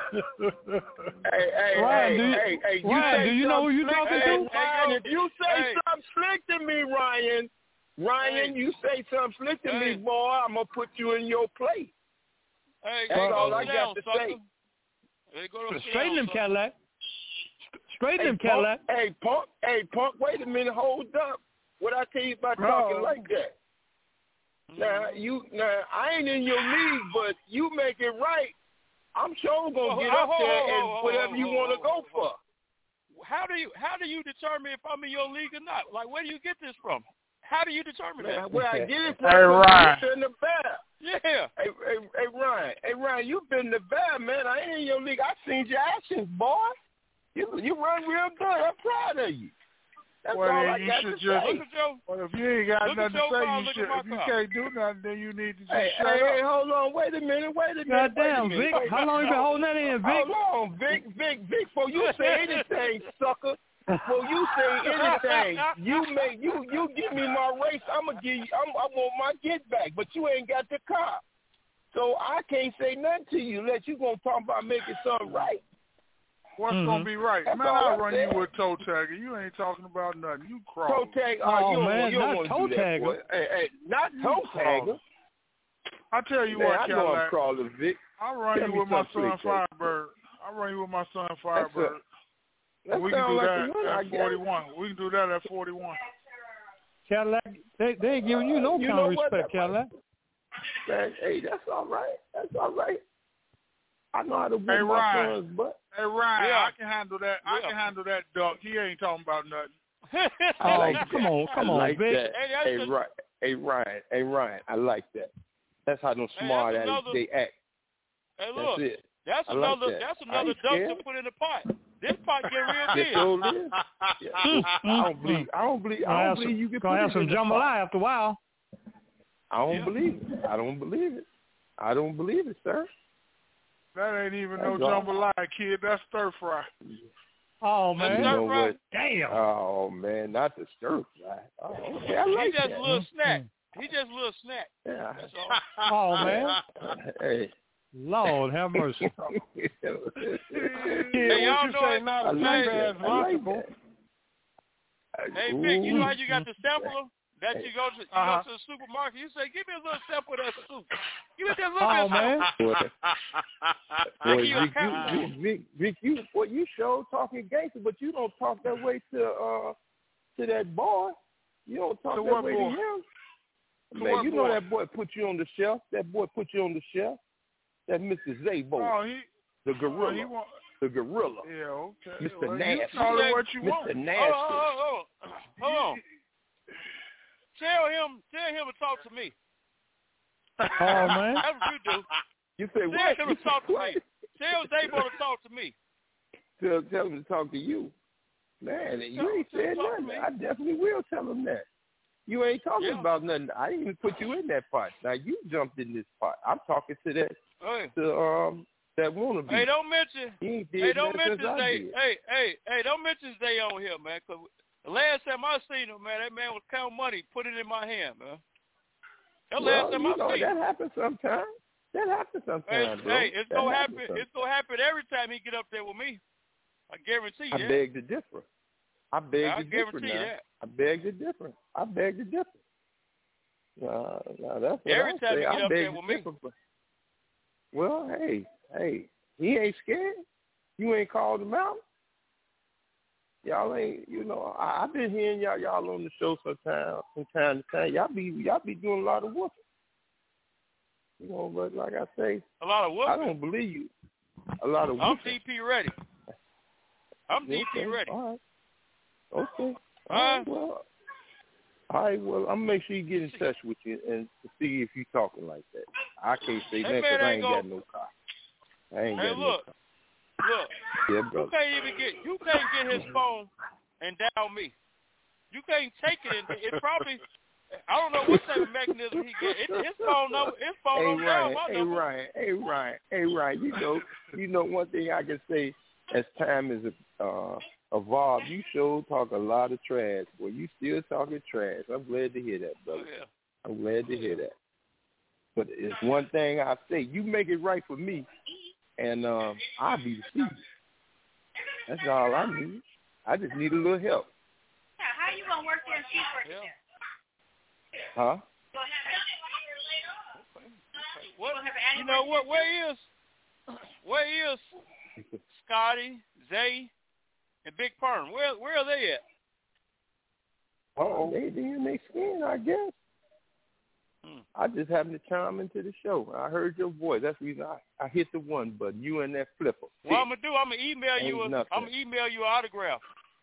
[SPEAKER 3] Hey,
[SPEAKER 9] Ryan, do you know who you talking to?
[SPEAKER 3] Ryan, if you say something slick to me, Ryan, you say something slick to me, boy, I'm going to put you in your place.
[SPEAKER 7] Hey,
[SPEAKER 3] that's all I got to say.
[SPEAKER 9] Straighten him, Cadillac. Straighten him, Cadillac.
[SPEAKER 3] Hey, Punk, wait a minute, hold up. What I tell you about talking like that? Now, I ain't in your league, but you make it right. I'm sure gonna get up there and whatever you want to go for.
[SPEAKER 7] How do you determine if I'm in your league or not? Like, where do you get this from? How do you determine that?
[SPEAKER 3] Where I get it from?
[SPEAKER 8] Hey, Ryan.
[SPEAKER 3] You been the bear.
[SPEAKER 7] Yeah.
[SPEAKER 3] Hey, Ryan, you been the bear, man. I ain't in your league. I seen your actions, boy. You run real good. I'm proud of you. That's all I got to say.
[SPEAKER 8] Well, if you ain't got nothing to say, you should. If you can't do nothing, then you need to just shut up.
[SPEAKER 3] Hey, hold on. Wait a minute.
[SPEAKER 9] Goddamn, Vic. How long you been holding that in, Vic?
[SPEAKER 3] Hold on, Vic. Before you say anything, sucker, Well, you say anything. You give me my race. I want my get back, but you ain't got the car. So I can't say nothing to you unless you gonna talk about making something right.
[SPEAKER 8] What's gonna be right?
[SPEAKER 3] That's
[SPEAKER 8] Man, I'll run you with toe tagger. You ain't talking about nothing. You crawl.
[SPEAKER 3] Toe tag?
[SPEAKER 9] Man,
[SPEAKER 3] you don't
[SPEAKER 9] not toe tagger.
[SPEAKER 3] Hey, not toe tagger.
[SPEAKER 8] I tell you what,
[SPEAKER 3] I know I'm crawling, Vic.
[SPEAKER 8] I'll run you with my son Firebird. We can do that at 41. We can do that at 41.
[SPEAKER 9] Cadillac, they ain't giving you no kind of respect, Cadillac.
[SPEAKER 3] Man, hey, that's all right. I know how to whip my son's butt.
[SPEAKER 8] Hey, Ryan, I can handle that. I can handle that duck. He ain't talking about nothing.
[SPEAKER 9] Come on, Vic.
[SPEAKER 3] Hey, Ryan, I like that. That's how them smart addicts they act.
[SPEAKER 7] Hey, look,
[SPEAKER 3] that's it.
[SPEAKER 7] That's another duck to put in the pot. This pot get real big.
[SPEAKER 3] I don't believe you can put
[SPEAKER 9] gonna have some jambalaya after a while.
[SPEAKER 3] I don't believe it. I don't believe it, sir.
[SPEAKER 8] That ain't even no jambalaya, kid. That's stir fry.
[SPEAKER 9] Oh man,
[SPEAKER 3] you know what?
[SPEAKER 9] Damn.
[SPEAKER 3] Oh man, not the stir fry. Oh, okay, I like
[SPEAKER 7] He just
[SPEAKER 3] that.
[SPEAKER 7] a little snack. He just a little snack.
[SPEAKER 3] Yeah.
[SPEAKER 7] That's all.
[SPEAKER 9] Oh man.
[SPEAKER 3] Hey.
[SPEAKER 9] Lord have mercy.
[SPEAKER 8] Hey, y'all know it.
[SPEAKER 3] I like that.
[SPEAKER 7] Hey, Vic, you know how you got the sampler that you go to the supermarket? You say, give me a little sample of that soup. Give me that little bit.
[SPEAKER 3] Vic, you sure talking gangster, but you don't talk that way to that boy. You don't talk that way to him. Man, you know that boy put you on the shelf. That Mr. Zabo, the gorilla. The gorilla.
[SPEAKER 8] Yeah, okay.
[SPEAKER 3] Mr. Nasty.
[SPEAKER 8] You call it what you
[SPEAKER 3] Mr.
[SPEAKER 8] want.
[SPEAKER 3] Nasty.
[SPEAKER 7] Hold on. Tell him to talk to me.
[SPEAKER 9] Oh, man.
[SPEAKER 7] That's what you do.
[SPEAKER 3] You say what?
[SPEAKER 7] Tell him to talk to me. Tell Zabo to talk to me.
[SPEAKER 3] Tell him to talk to you. Man, you ain't said nothing. I definitely will tell him that. You ain't talking about nothing. I didn't even put you in that pot. Now you jumped in this pot. I'm talking to that that wannabe.
[SPEAKER 7] Hey, don't mention. Don't mention Zay on here, man. Cause the last time I seen him, man, that man was counting money, put it in my hand, man. That last time I seen him.
[SPEAKER 3] That happens sometimes. Bro.
[SPEAKER 7] Hey, it's gonna happen. It's gonna happen every time he get up there with me. I guarantee you.
[SPEAKER 3] I beg to differ. I beg to differ. No, that's what
[SPEAKER 7] every
[SPEAKER 3] I
[SPEAKER 7] time
[SPEAKER 3] say.
[SPEAKER 7] you get up there with me.
[SPEAKER 3] Well, hey, he ain't scared. You ain't called him out. Y'all ain't, I've been hearing y'all on the show from time to time. Y'all be doing a lot of whooping. But like I say,
[SPEAKER 7] a lot of whooping.
[SPEAKER 3] I don't believe you. A lot of whooping.
[SPEAKER 7] I'm DP ready. Ready.
[SPEAKER 3] All right. Okay. All right. Well, I'm gonna make sure you get in touch with you and to see if you talking like that. I can't say that because I ain't got no car.
[SPEAKER 7] Look.
[SPEAKER 3] Yeah, brother.
[SPEAKER 7] You can't get his phone and dial me. You can't take it. It probably. I don't know what type of mechanism he get. His phone number. Hey
[SPEAKER 3] Ryan. You know one thing I can say. As time is evolved, you sure talk a lot of trash. Well, you still talking trash. I'm glad to hear that, brother.
[SPEAKER 7] Oh, yeah.
[SPEAKER 3] I'm glad to hear that. But it's one thing I say. You make it right for me, and I'll be the student. That's all I need. I just need a little help.
[SPEAKER 2] How you going to work there and she's working there?
[SPEAKER 3] Huh?
[SPEAKER 7] What? You know what? Where is Scotty, Zay, and Big Perm? Where are they at?
[SPEAKER 3] They in their skin, I guess. I just happened to chime into the show. I heard your voice. That's the reason I hit the one button. You and that flipper.
[SPEAKER 7] What I'm gonna email you. I'm gonna email you an autograph.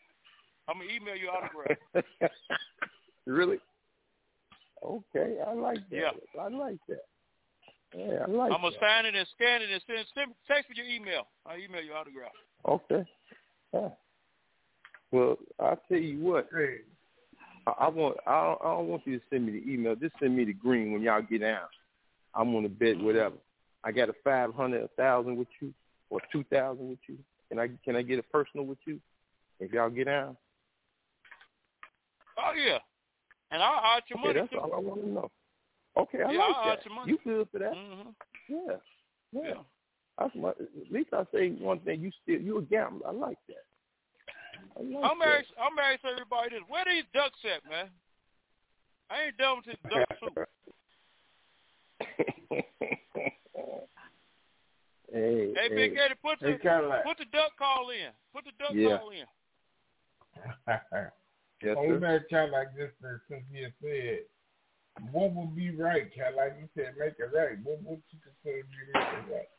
[SPEAKER 3] Really? Okay, I like that.
[SPEAKER 7] Yeah.
[SPEAKER 3] I like that. Yeah, I like that.
[SPEAKER 7] I'm gonna sign it and scan it and send text me your email. I'll email you autograph.
[SPEAKER 3] Okay. Yeah. Well, I'll tell you what.
[SPEAKER 8] Hey.
[SPEAKER 3] I don't want you to send me the email. Just send me the green when y'all get down. I'm gonna bet whatever. I got a 500, 1,000 with you, or 2,000 with you. Can I get a personal with you? If y'all get down.
[SPEAKER 10] Oh, yeah. And I'll hide your money,
[SPEAKER 3] that's
[SPEAKER 10] too.
[SPEAKER 3] all I want to know. Okay, I
[SPEAKER 10] I'll
[SPEAKER 3] like
[SPEAKER 10] hide
[SPEAKER 3] that.
[SPEAKER 10] your money.
[SPEAKER 3] You good for that?
[SPEAKER 10] Mm-hmm.
[SPEAKER 3] Yeah. That's at least I say one thing. You a gambler. I like that.
[SPEAKER 10] I'm married to everybody. Where these ducks at, man? I ain't done with this duck soup.
[SPEAKER 3] Hey,
[SPEAKER 10] Big Eddie, put the duck call in. Put the duck call in.
[SPEAKER 3] Yes,
[SPEAKER 1] only man Cadillac just since he had said, what would be right, Cadillac? You said make it right. What would you consider to be making it right?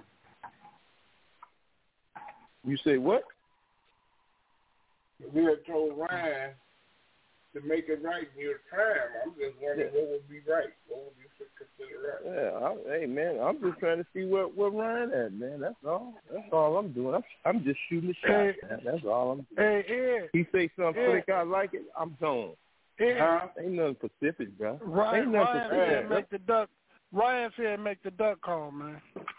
[SPEAKER 3] You say what?
[SPEAKER 1] We had told Ryan to make it right in your time. I'm just wondering what would be right. What would you consider right?
[SPEAKER 3] Yeah, hey man, I'm just trying to see what Ryan at, man. That's all. That's all I'm doing. I'm just shooting the shot, man. That's all I'm doing.
[SPEAKER 8] Hey, Ed.
[SPEAKER 3] He say something quick, I like it. I'm gone. Ain't nothing Pacific, bro.
[SPEAKER 8] Ryan said make the duck. Ryan said make the duck call, man.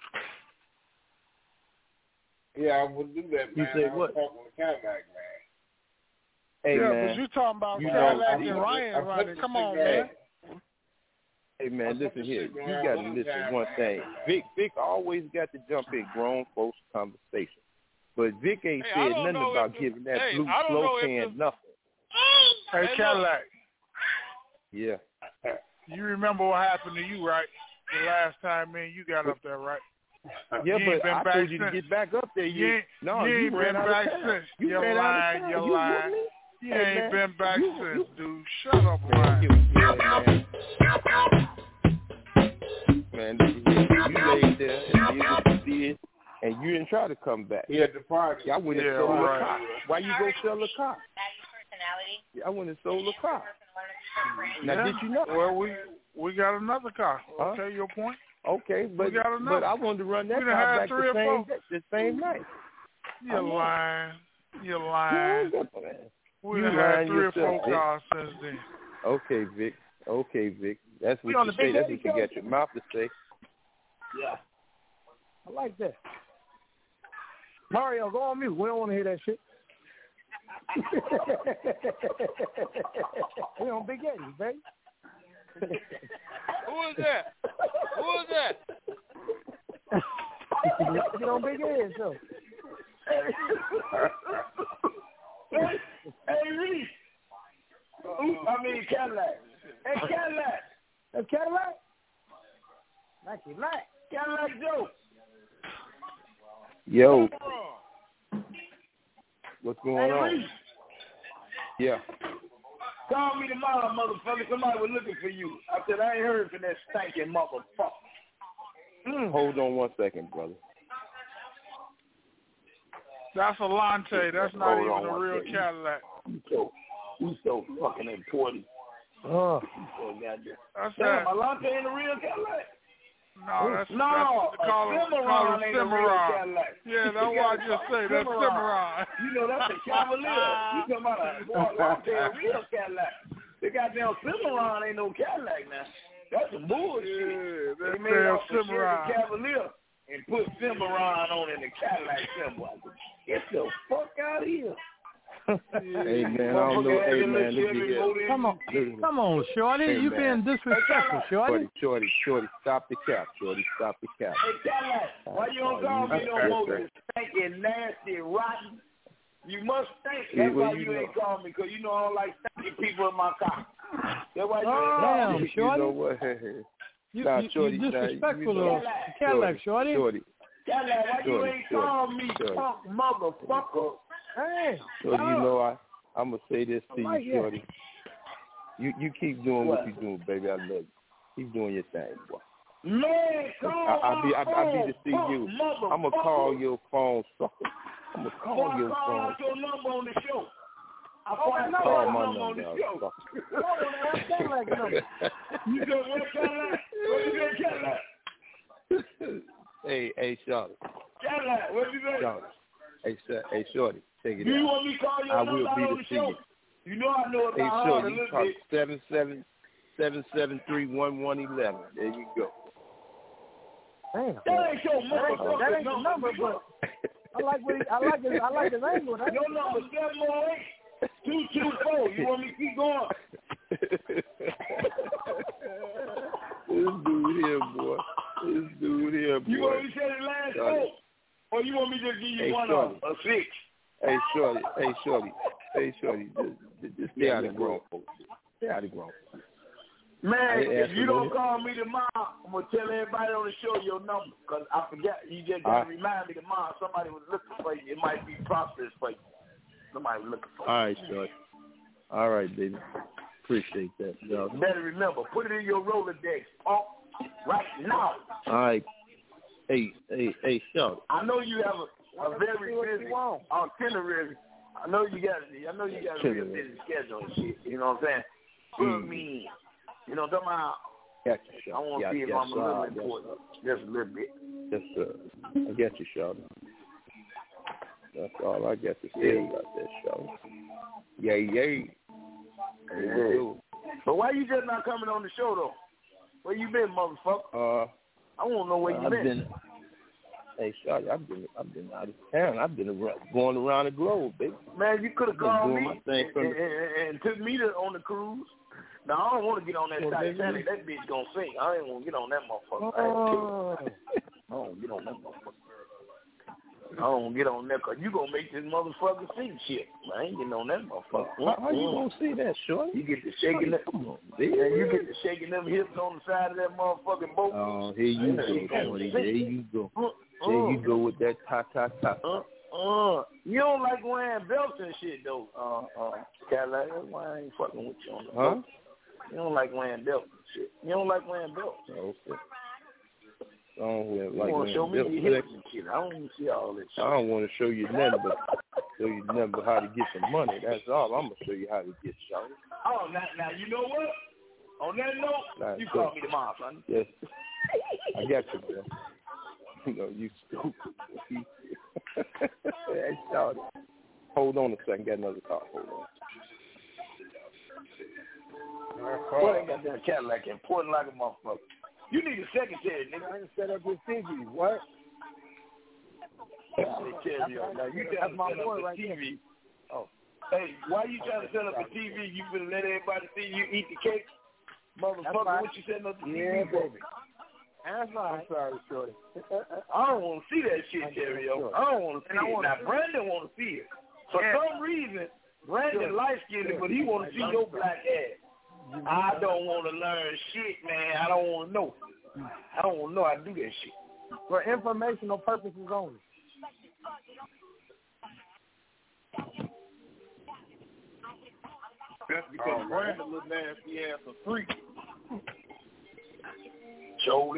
[SPEAKER 1] Yeah, I would do that, man.
[SPEAKER 3] You say what?
[SPEAKER 1] I'm talking to Cadillac, man.
[SPEAKER 3] Hey,
[SPEAKER 8] yeah,
[SPEAKER 3] man.
[SPEAKER 8] but you talking about Cadillac and Ryan running. Come on, man.
[SPEAKER 3] Hey, man, listen here. You got to listen to one thing. Vic always got to jump in grown folks' conversation. But Vic ain't said nothing about giving that blue slow can nothing.
[SPEAKER 8] Hey, Cadillac.
[SPEAKER 3] Yeah.
[SPEAKER 8] You remember what happened to you, right? The last time, man, you got up there, right?
[SPEAKER 3] Yeah, but I told you to get back up there. You
[SPEAKER 8] ain't been back since. You lying. You ain't been back since, dude. Shut up, man.
[SPEAKER 3] Man, you laid there and did what you did, and you didn't try to come back.
[SPEAKER 1] He had the party.
[SPEAKER 3] I went and sold a car. Why you go sell a car? I went and sold a car. Now, did you know?
[SPEAKER 8] Well, we got another car. Okay, your point?
[SPEAKER 3] Okay, but I wanted to run that car back the same night.
[SPEAKER 8] You're lying. We done had 3 or 4 cars since then.
[SPEAKER 3] Okay, Vic. That's what you say. That's what you got your mouth to say.
[SPEAKER 11] Yeah. I like that. Mario, go on mute. We don't want to hear that shit. We on Big Eddie, baby.
[SPEAKER 10] Who is that?
[SPEAKER 11] Get on Big Eddie, so.
[SPEAKER 12] Hey, Reese. Cadillac. Hey, Cadillac.
[SPEAKER 11] That's Cadillac?
[SPEAKER 12] Cadillac Joe.
[SPEAKER 3] Yo. What's going on?
[SPEAKER 12] Reese.
[SPEAKER 3] Yeah.
[SPEAKER 12] Call me tomorrow, motherfucker. Somebody was looking for you. I said, I ain't heard from that stinking motherfucker.
[SPEAKER 3] Hold on one second, brother.
[SPEAKER 8] That's a Lante. That's not even a real Cadillac.
[SPEAKER 12] You so fucking important.
[SPEAKER 11] Oh.
[SPEAKER 12] Damn, Lante ain't a real Cadillac.
[SPEAKER 8] No, that's call him Cimarron. Yeah, that's what I just say. That's Cimarron.
[SPEAKER 12] You know, that's a Cavalier. You talking about a Lante, a real Cadillac. The goddamn Cimarron ain't no Cadillac now. That's some bullshit.
[SPEAKER 8] Yeah,
[SPEAKER 12] they made off the Cavalier and put Cimarron on in the Cadillac symbol. Get the fuck out of here.
[SPEAKER 3] Hey, man, I don't know. Hey, man, look at here.
[SPEAKER 9] Come on, Shorty. You being disrespectful, Shorty.
[SPEAKER 3] Shorty, stop the cap. Shorty, stop the cap.
[SPEAKER 12] Hey, Cadillac, why you don't call me no more? You stinking, nasty, rotten. You must think. That's why you ain't call me, because you know I don't like stinking people in my car. That's why you ain't call me.
[SPEAKER 9] Shorty.
[SPEAKER 3] You know what?
[SPEAKER 9] You disrespectful of Cadillac, Shorty.
[SPEAKER 12] Cadillac, why you ain't call me, punk motherfucker?
[SPEAKER 11] Hey,
[SPEAKER 3] so you know I'm gonna say this to you, Shorty. You keep doing what you're doing, baby. I love you. Keep doing your thing, boy.
[SPEAKER 12] Man,
[SPEAKER 3] I'll be to see you. I'm gonna call your phone, sucker. I'm gonna call your phone.
[SPEAKER 12] Call out your number on the show.
[SPEAKER 3] Call my number
[SPEAKER 12] on the show. You go what Cadillac? What you say, Cadillac?
[SPEAKER 3] Hey, Shorty.
[SPEAKER 12] Cadillac, what you say?
[SPEAKER 3] Hey, Shorty, take it out.
[SPEAKER 12] Do you want me to call your number on the show? You know I know about hard a little bit.
[SPEAKER 3] 773-1111. There you go.
[SPEAKER 11] Damn.
[SPEAKER 12] That ain't your motherfucking
[SPEAKER 11] number, but I like his angle.
[SPEAKER 12] Your number 708-224. You want me to keep going?
[SPEAKER 3] This dude here, boy.
[SPEAKER 12] You want me to say the last quote? Or you want me to just give you one of them? A 6?
[SPEAKER 3] Hey, Shorty. Just stay out of grown folks. Stay out of grown folks.
[SPEAKER 12] Man, if you don't call me tomorrow, I'm going to tell everybody on the show your number. Because I forgot. You just got to remind me tomorrow. Somebody was looking for you. It might be process for you. Somebody was looking for you.
[SPEAKER 3] All right, Shorty. All right, baby. Appreciate that.
[SPEAKER 12] You better remember, put it in your Rolodex. Right now.
[SPEAKER 3] All right. Hey, Shorty.
[SPEAKER 12] I know you have a very busy itinerary. I know you got a real busy schedule and shit. You know what I'm saying? Put me in. You know what I'm talking about? I want to see if I'm a little important. Just a little bit.
[SPEAKER 3] Yes, sir. I get you, Shorty. That's all I got to say about that, Shorty. Yay.
[SPEAKER 12] But why you just not coming on the show, though? Where you been, motherfucker? I want to know where you been.
[SPEAKER 3] Hey, Shorty, I've been out of town. I've been going around the globe, baby.
[SPEAKER 12] Man, you could have called me and took me on the cruise. Now, I don't want to get on that Titanic. That bitch gonna sink. I ain't want to get on that motherfucker. I don't get on that motherfucker. I don't get on that because you going to make this motherfucker sink shit. I ain't getting on that motherfucker.
[SPEAKER 3] How you going to see that, Shorty?
[SPEAKER 12] You get to shaking that. You get to shaking them hips on the side of that motherfucking boat.
[SPEAKER 3] Oh, here you go, Shorty. There you go. There you go with that ta-ta-ta.
[SPEAKER 12] You don't like wearing belts and shit, though. Cadillac, that's why I ain't fucking with you on the boat. You don't like wearing belts and shit. You don't like wearing belts.
[SPEAKER 3] Okay. I don't
[SPEAKER 12] want to show me your hips and shit. I don't want to see all that shit.
[SPEAKER 3] I don't want to show you nothing but how to get some money. That's all. I'm going to show you how to get shot.
[SPEAKER 12] Oh, now you know what? On that note, you call me tomorrow, son.
[SPEAKER 3] Yes. I got you, bro. You know, you stupid. Hey, shot. Hold on a second. Got another call. Hold on.
[SPEAKER 12] Boy, ain't got that Cadillac important like a motherfucker. You need a secretary, nigga.
[SPEAKER 11] I can set up your TV. What?
[SPEAKER 12] Now you got my boy right TV. Oh, hey, why you trying to set up a TV? You finna let everybody see you eat the cake, motherfucker? What you setting up the TV for?
[SPEAKER 11] Baby. That's right. I'm sorry, Shorty.
[SPEAKER 12] I don't want to see that shit, Terrio. I don't want to see it. Now Brandon want to see it. For some reason, Brandon light-skinned, but he want to see your black ass. I don't want to learn shit, man. I don't want to know. I don't want to know how to do that shit.
[SPEAKER 11] For informational purposes only.
[SPEAKER 12] That's because Brandon little nasty ass a freak. Jolie.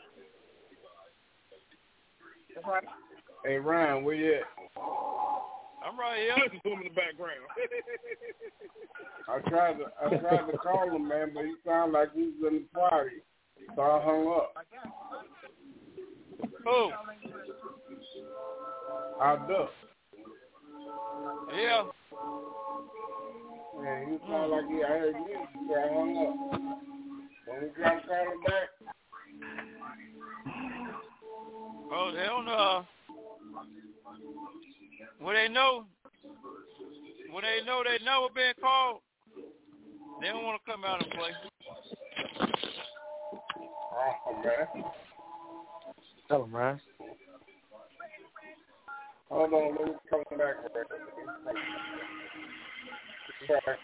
[SPEAKER 1] That's right. Hey, Ryan, where you at?
[SPEAKER 10] I'm right here.
[SPEAKER 12] Listen to him in the background.
[SPEAKER 1] I tried to call him, man, but he sounded like he was in the party. So I hung up.
[SPEAKER 10] Who?
[SPEAKER 1] I duck.
[SPEAKER 10] Yeah.
[SPEAKER 1] Yeah, he sounded like I heard music, so I hung up. When we tried to call him back.
[SPEAKER 10] Oh, they don't when they know they never been called, they don't want to come out and play.
[SPEAKER 1] Oh, man.
[SPEAKER 11] Tell him, Ryan.
[SPEAKER 1] Hold on, let me come back. Sorry,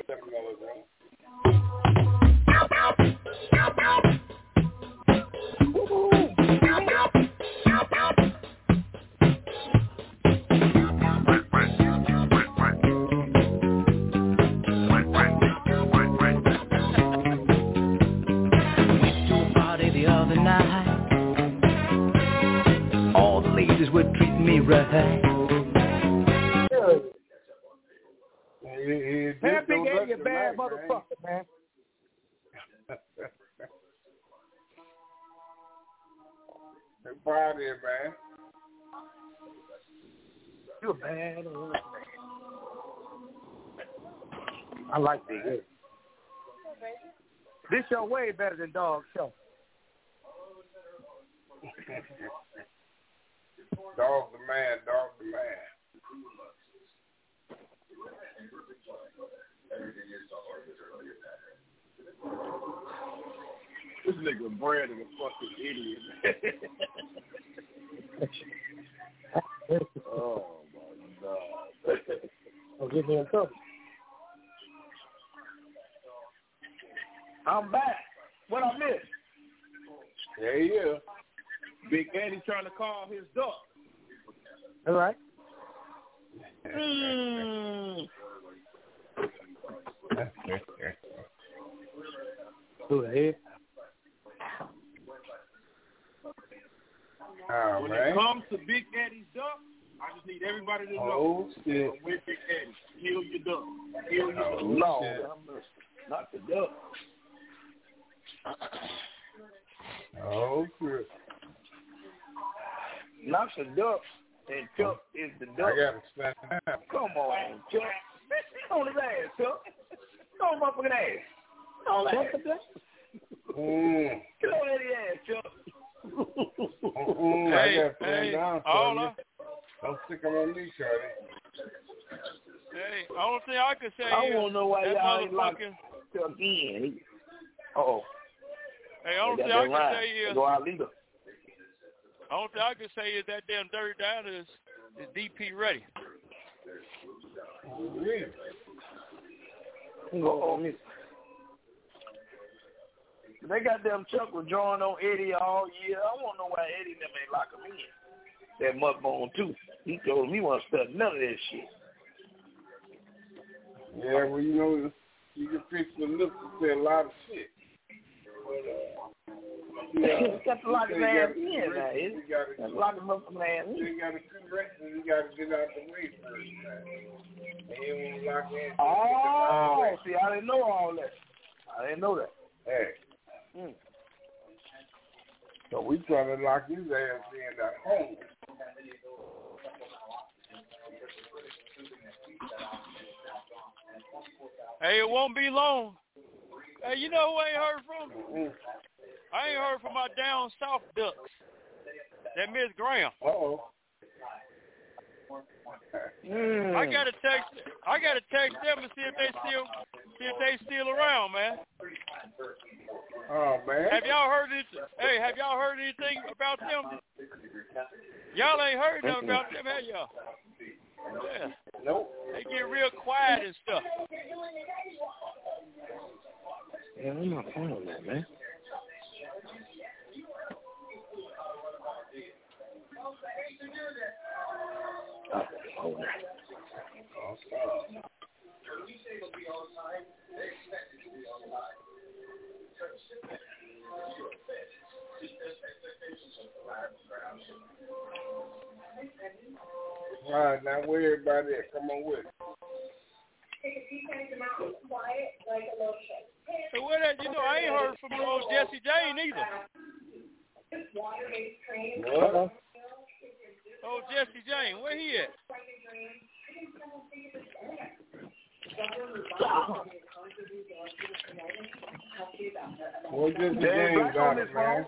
[SPEAKER 4] All the ladies were treating me right.
[SPEAKER 11] Happy gave you a bad motherfucker, man.
[SPEAKER 1] Hey, party, man.
[SPEAKER 11] You a bad old man. I like this. This show way better than Dog Show.
[SPEAKER 1] Dog the man.
[SPEAKER 3] This nigga Brad is a fucking idiot. Oh my God.
[SPEAKER 11] I'll get me in trouble. I'm back. What I missed?
[SPEAKER 1] Yeah.
[SPEAKER 3] Big Eddie trying to call his dog.
[SPEAKER 11] All right. Go ahead.
[SPEAKER 3] When it comes to Big Eddie's duck, I just need everybody to know.
[SPEAKER 1] Shit.
[SPEAKER 3] With Big Eddie, kill your duck. Kill your duck.
[SPEAKER 12] No, not the duck.
[SPEAKER 1] Oh, shit.
[SPEAKER 12] Not the duck, and Chuck is the duck.
[SPEAKER 1] I got to stand down.
[SPEAKER 12] Come on, Chuck. Sit on his ass, Chuck. Sit on motherfucking ass. Sit on that ass. Get on that ass, Chuck.
[SPEAKER 1] I got to stand down, Charlie. Don't stick them on me, Charlie.
[SPEAKER 10] Hey, only thing I can say
[SPEAKER 12] I want to know why y'all ain't like
[SPEAKER 10] motherfucking...
[SPEAKER 12] Chuck in. Uh-oh.
[SPEAKER 10] Hey, only thing I can say is...
[SPEAKER 12] Go out leader.
[SPEAKER 10] Only thing I can say is that damn Dirty Down is DP ready.
[SPEAKER 1] Really?
[SPEAKER 12] They got them Chuck was drawing on Eddie all year. I want to know why Eddie and them ain't lock him in. That mudbone too. He told him he won't study none of that shit.
[SPEAKER 1] Yeah, well, you know, you can fix the lips to say a lot of shit.
[SPEAKER 12] He's got to lock his ass in now. He's got to lock his motherfucking ass in.
[SPEAKER 1] You got to correct and you got to get out the way first. And you want to lock in.
[SPEAKER 12] Oh, see, I didn't know all that. I didn't know that.
[SPEAKER 1] Hey. So we trying to lock his ass in at home.
[SPEAKER 10] Hey, it won't be long. Hey, you know who I ain't heard from? I ain't heard from my down south ducks. That Miss Graham.
[SPEAKER 1] Uh-oh.
[SPEAKER 10] I gotta text them and see if they still around, man.
[SPEAKER 1] Oh man.
[SPEAKER 10] Have y'all heard anything about them? Y'all ain't heard nothing about them, have y'all? Yeah.
[SPEAKER 1] Nope.
[SPEAKER 10] They get real quiet and stuff.
[SPEAKER 11] Yeah, I'm not fine on that, man. Hold on.
[SPEAKER 1] All right, now where everybody at? Come on with it.
[SPEAKER 10] So what that, you know, I ain't heard from old Jesse Jane either.
[SPEAKER 1] What?
[SPEAKER 10] Oh, Jesse Jane, where he at?
[SPEAKER 1] Well, Jesse Jane got it, man.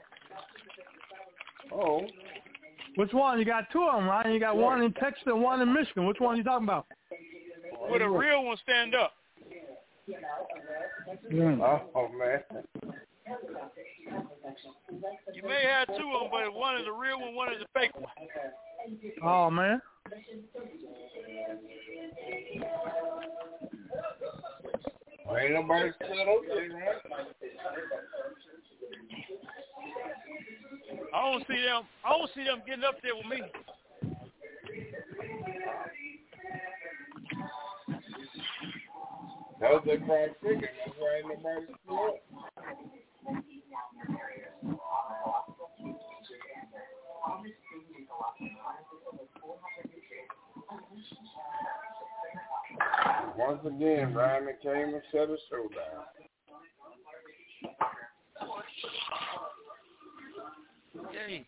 [SPEAKER 1] Oh.
[SPEAKER 9] Which one? You got two of them, right? You got one in Texas and one in Michigan. Which one are you talking about?
[SPEAKER 10] Would a real one stand up?
[SPEAKER 1] Oh, man.
[SPEAKER 10] You may have two of them, but one is a real one, one is a fake one.
[SPEAKER 9] Oh, man.
[SPEAKER 1] Well, ain't nobody still okay, right?
[SPEAKER 10] I don't see them getting up there with me.
[SPEAKER 1] That was their fried chicken. That's why ain't nobody still up. Once again, Ryan came and shut his show down.
[SPEAKER 10] Yay.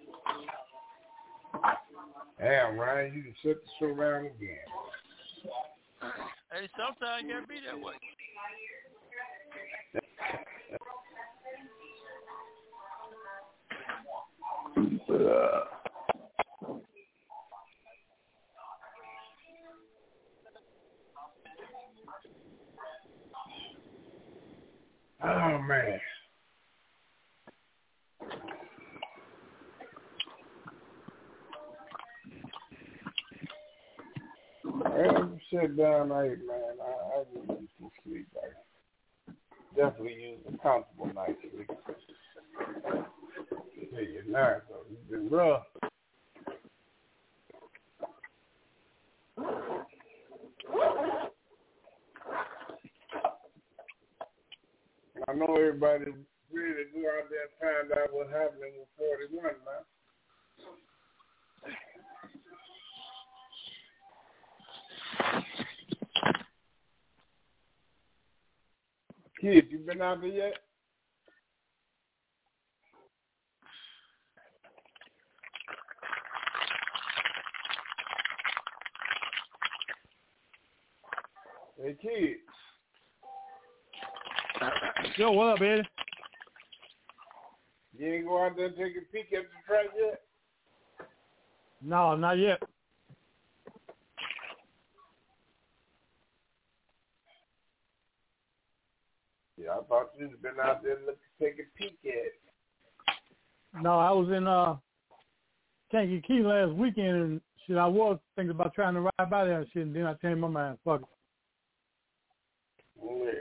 [SPEAKER 1] Damn, Ryan, you can shut the show down again.
[SPEAKER 10] Hey, sometimes you gotta be that way.
[SPEAKER 1] Oh man. Every sit down night, man, I just need some sleep. I definitely use a comfortable night's sleep. Yeah, you're not, though. It's been rough. I know everybody's ready to go out there and find out what's happening with 41, man. Kid, you been out there yet? Hey, kid.
[SPEAKER 9] Yo, what up, Eddie?
[SPEAKER 1] You ain't go out there and take a peek at the track yet?
[SPEAKER 9] No, not yet.
[SPEAKER 1] Yeah, I thought you'd been out there looking, take a peek at it.
[SPEAKER 9] No, I was in Kankakee last weekend, and shit, I was thinking about trying to ride by there and shit, and then I changed my mind. Fuck it.
[SPEAKER 1] Yeah.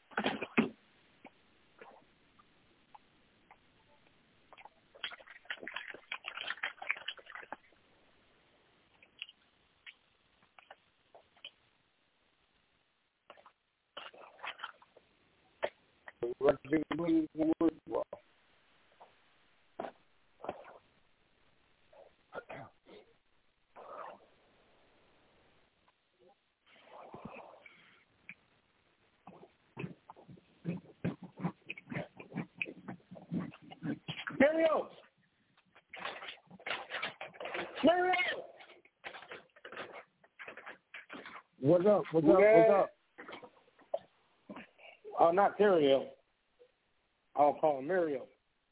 [SPEAKER 12] Mario! Mario! What's up? What's up? What's up? Oh, not Terrio. I'll call him Mario.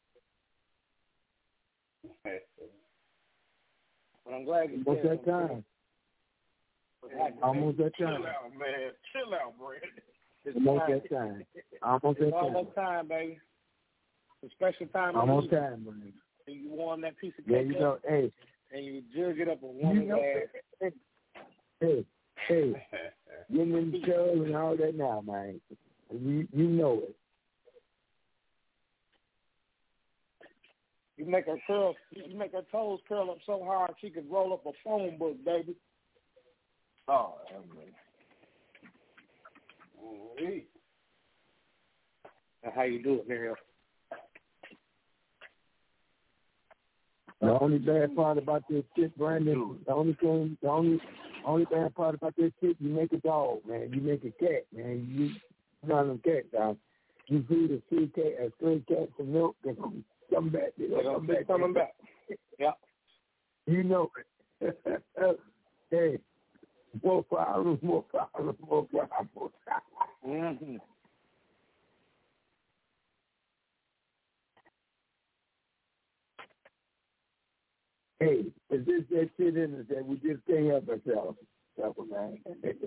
[SPEAKER 12] But I'm glad you
[SPEAKER 11] What's that time? Almost that time.
[SPEAKER 12] Chill out, man. Chill out, Brad.
[SPEAKER 11] Almost that time. Almost that time.
[SPEAKER 12] Almost time, baby. It's a special time.
[SPEAKER 11] Almost time, man.
[SPEAKER 12] And you warm that piece of cake
[SPEAKER 11] yeah, you know, hey.
[SPEAKER 12] and you jug it up and warm it up.
[SPEAKER 11] Hey. Getting in the show and all that now, man. You know it.
[SPEAKER 12] You make her toes curl up so hard she could roll up a phone book, baby. Oh, man. How you do it, Mario?
[SPEAKER 11] The only bad part about this shit, Brandon, the only bad part about this shit, you make a dog, man. You make a cat, man. You not a cat, dog. You feed a stray cat some milk, and come back.
[SPEAKER 12] They're coming back. Yeah.
[SPEAKER 11] You know it. Hey, more problems.
[SPEAKER 12] Mm-hmm.
[SPEAKER 11] Hey, is this that shit in us that we just can't help ourselves? Man.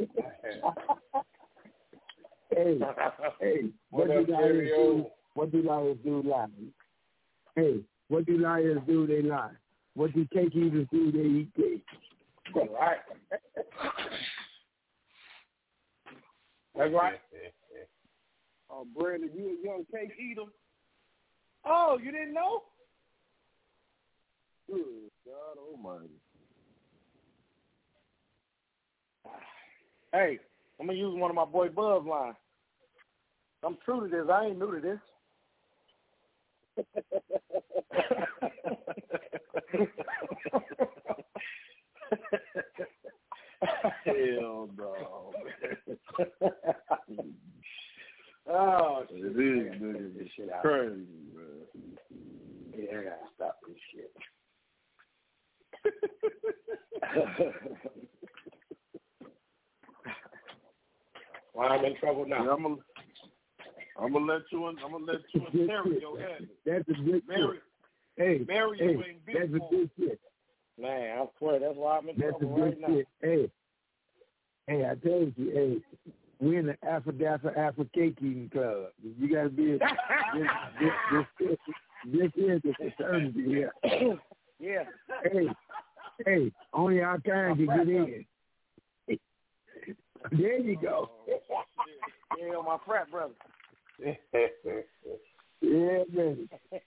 [SPEAKER 11] Hey, what do liars do lie? Hey, what do liars do? They lie. What do cake eaters do? They eat cake.
[SPEAKER 12] That's right. That's right. Oh, Brandon, you a young cake eater? Oh, you didn't know? Good God Almighty. Hey, I'm going to use one of my boy Buzz lines. I'm true to this. I ain't new to this. Hell no, man. Oh, shit. This shit out. Crazy, man. Yeah, I gotta stop this shit. Well, I'm in trouble now.
[SPEAKER 3] Yeah, I'm gonna let you in. I'm gonna let you in stereo.
[SPEAKER 11] That's a good shit. Hey, that's a good shit.
[SPEAKER 12] Man, I swear that's why I'm in trouble right now.
[SPEAKER 11] Hey, I told you, hey, we're in the Alpha Cake Eating Club. You gotta be this is the fraternity here.
[SPEAKER 12] Yeah.
[SPEAKER 11] Hey, only our kind can get in. There you go.
[SPEAKER 12] Yeah, my frat brother.
[SPEAKER 11] Yeah, man.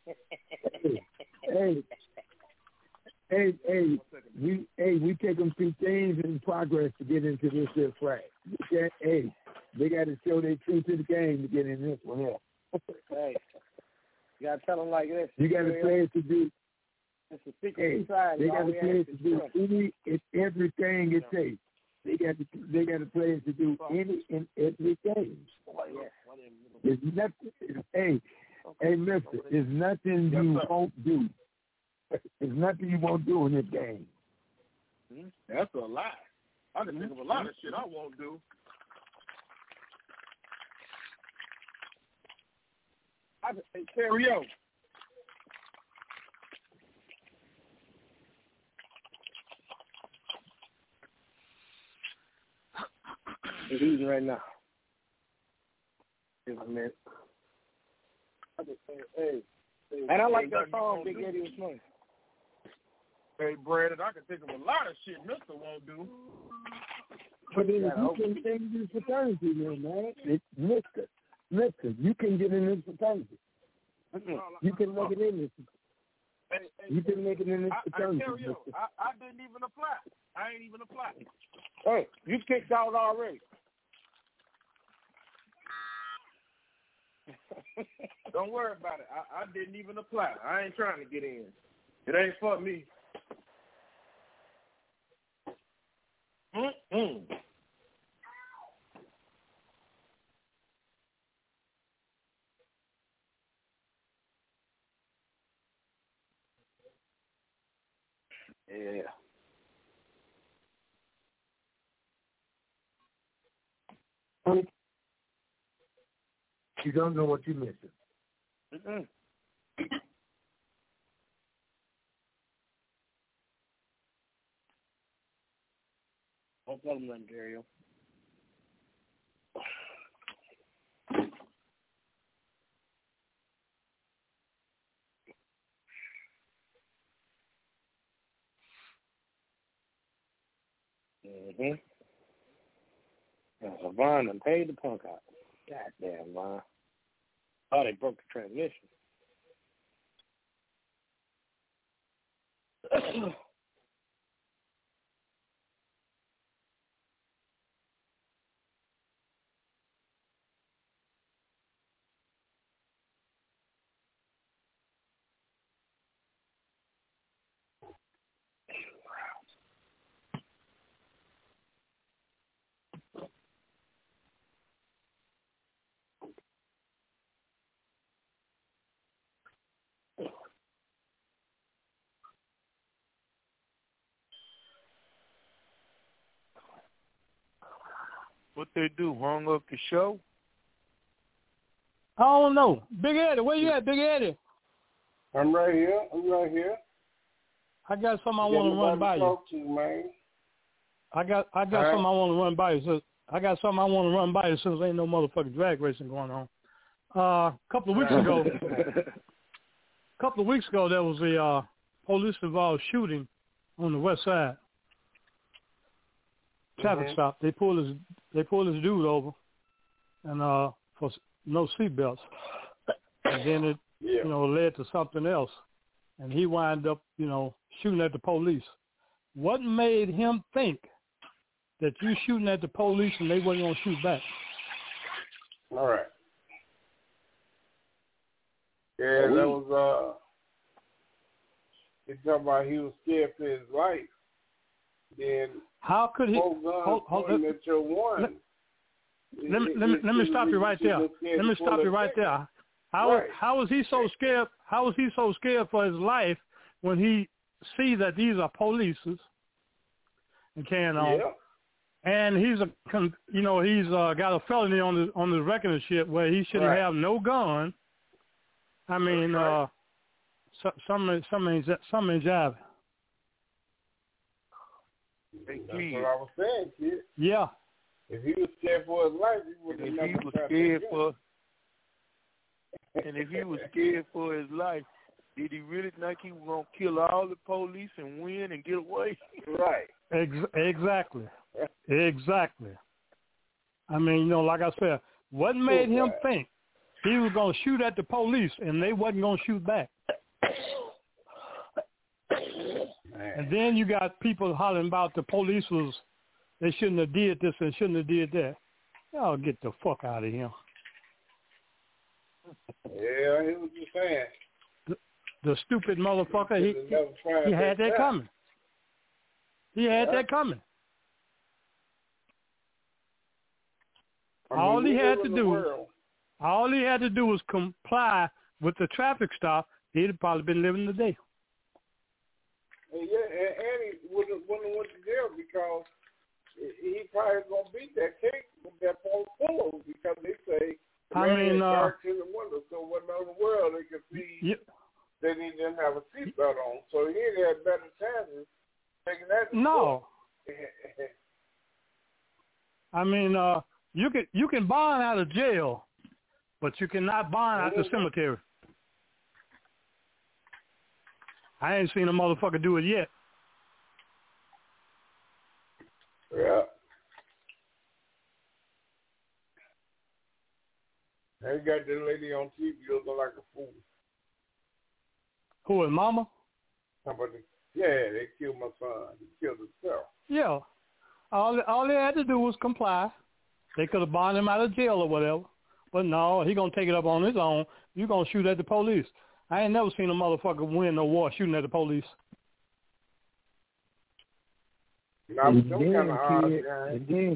[SPEAKER 11] We take them through things in progress to get into this here frat. They got to show their truth to the game to get in this one here.
[SPEAKER 12] Hey, you got to tell them like this.
[SPEAKER 11] You got to play it to do.
[SPEAKER 12] It's a secret society.
[SPEAKER 11] They got to play it to do everything it takes. They got to play it to do any and everything. There's nothing. Hey, mister, there's nothing you won't do. There's nothing you won't do in this game.
[SPEAKER 3] That's a lie. I can think of a lot of shit I won't do. I just say stereo.
[SPEAKER 12] It's easy right now. Just a minute. I just say, hey. And I like that song Big Eddie was playing.
[SPEAKER 3] Hey, Brandon, I can think of a lot of shit Mister won't do.
[SPEAKER 11] But then you can get in this fraternity, man. It's Mister, you can get in this fraternity. You can make it in this. You can make it in this fraternity.
[SPEAKER 3] I didn't even apply. I ain't even applied.
[SPEAKER 12] Hey, you kicked out already.
[SPEAKER 3] Don't worry about it. I didn't even apply. I ain't trying to get in. It ain't for me.
[SPEAKER 12] Yeah.
[SPEAKER 11] You don't know what you're missing.
[SPEAKER 12] Don't tell them nothing, Dario. Now, Savon done paid the punk out. Goddamn, man. Oh, they broke the transmission.
[SPEAKER 3] What they do? Hung up the show?
[SPEAKER 9] I don't know. Big Eddie, where you at, Big Eddie?
[SPEAKER 1] I'm right here.
[SPEAKER 9] I got something I want to run by you.
[SPEAKER 1] Talk to, man.
[SPEAKER 9] I got something I want to run by you. So I got something I want to run by you since there ain't no motherfucking drag racing going on. A couple of weeks ago, there was a police-involved shooting on the west side. Traffic stop. They pulled this dude over, and for no seatbelts, and then it led to something else, and he wound up shooting at the police. What made him think that you shooting at the police and they weren't gonna shoot back?
[SPEAKER 1] All right. Yeah, that was he talking about he was scared for his life. Then
[SPEAKER 9] how could he?
[SPEAKER 1] Let
[SPEAKER 9] me stop you right there. How is he so scared? How is he so scared for his life when he sees that these are police and carrying on? And he's got a felony on his record and shit where he shouldn't have no gun. I mean, something jiving.
[SPEAKER 12] That's what I was saying, kid.
[SPEAKER 9] Yeah.
[SPEAKER 12] If he was scared for his life, he would have never.
[SPEAKER 3] If he was scared for his life, did he really think he was gonna kill all the police and win and get away?
[SPEAKER 12] Right.
[SPEAKER 9] Exactly. Exactly. I mean, like I said, what made him think he was gonna shoot at the police and they wasn't gonna shoot back? And then you got people hollering about the police they shouldn't have did this and shouldn't have did that. Y'all get the fuck out of here.
[SPEAKER 12] Yeah, he was just saying.
[SPEAKER 9] The stupid motherfucker, he had that coming. He had that coming. All he had to do was comply with the traffic stop. He'd have probably been living today.
[SPEAKER 12] Yeah, and he wouldn't have went to jail because he probably going to beat that case with that photo because they say dark in the window, so what in the world they could see that he didn't have a seatbelt on. So he had better chances taking that.
[SPEAKER 9] No. I mean, you can bond out of jail, but you cannot bond out the cemetery. I ain't seen a motherfucker do it yet.
[SPEAKER 12] Yeah. They got this lady on TV looking like a fool.
[SPEAKER 9] Who is Mama?
[SPEAKER 12] Somebody. Yeah, they killed my son. He killed himself.
[SPEAKER 9] Yeah. All they had to do was comply. They could have bonded him out of jail or whatever. But no, he going to take it up on his own. You going to shoot at the police. I ain't never seen a motherfucker win no war shooting at the police.
[SPEAKER 11] And then,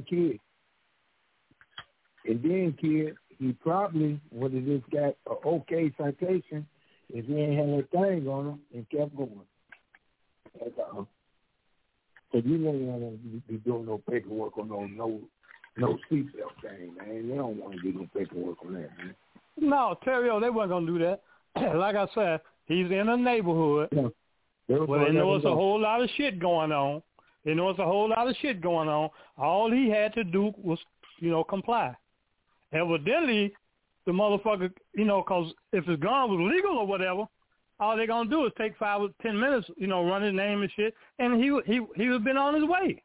[SPEAKER 11] kid, he probably would have just got an okay citation if he ain't had that thing on him and kept going. That's all. So you ain't gonna be doing no paperwork on no seatbelt thing, man. They don't want to do no paperwork on that, man.
[SPEAKER 9] No, Terrio, they weren't gonna do that. Like I said, he's in a neighborhood where they know there's a whole lot of shit going on. All he had to do was, comply. Evidently, the motherfucker, because if his gun was legal or whatever, all they're going to do is take 5 or 10 minutes, run his name and shit, and he would have been on his way.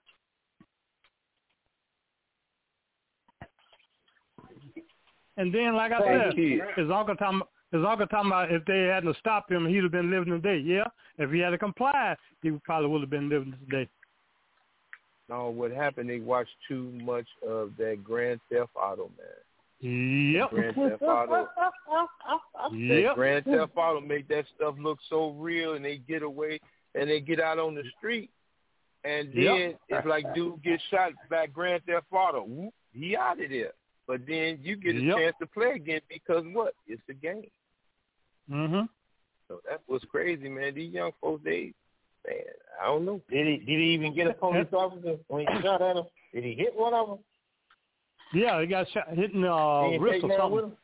[SPEAKER 9] And then, like I said, his uncle talking about if they hadn't stopped him, he'd have been living today. Yeah, if he had to comply, he probably would have been living today.
[SPEAKER 3] No, what happened, they watched too much of that Grand Theft Auto, man.
[SPEAKER 9] Yep.
[SPEAKER 3] Grand Theft Auto. That Grand Theft Auto make that stuff look so real, and they get away, and they get out on the street, and then it's like dude gets shot by Grand Theft Auto. Whoop, he out of there. But then you get a chance to play again because what? It's a game.
[SPEAKER 9] Mhm.
[SPEAKER 3] So that's what's crazy, man. These young folks, man, I don't know.
[SPEAKER 13] Did he even get a police officer when he shot at him? Did he hit one of them?
[SPEAKER 9] Yeah, he got shot hitting wrist or something.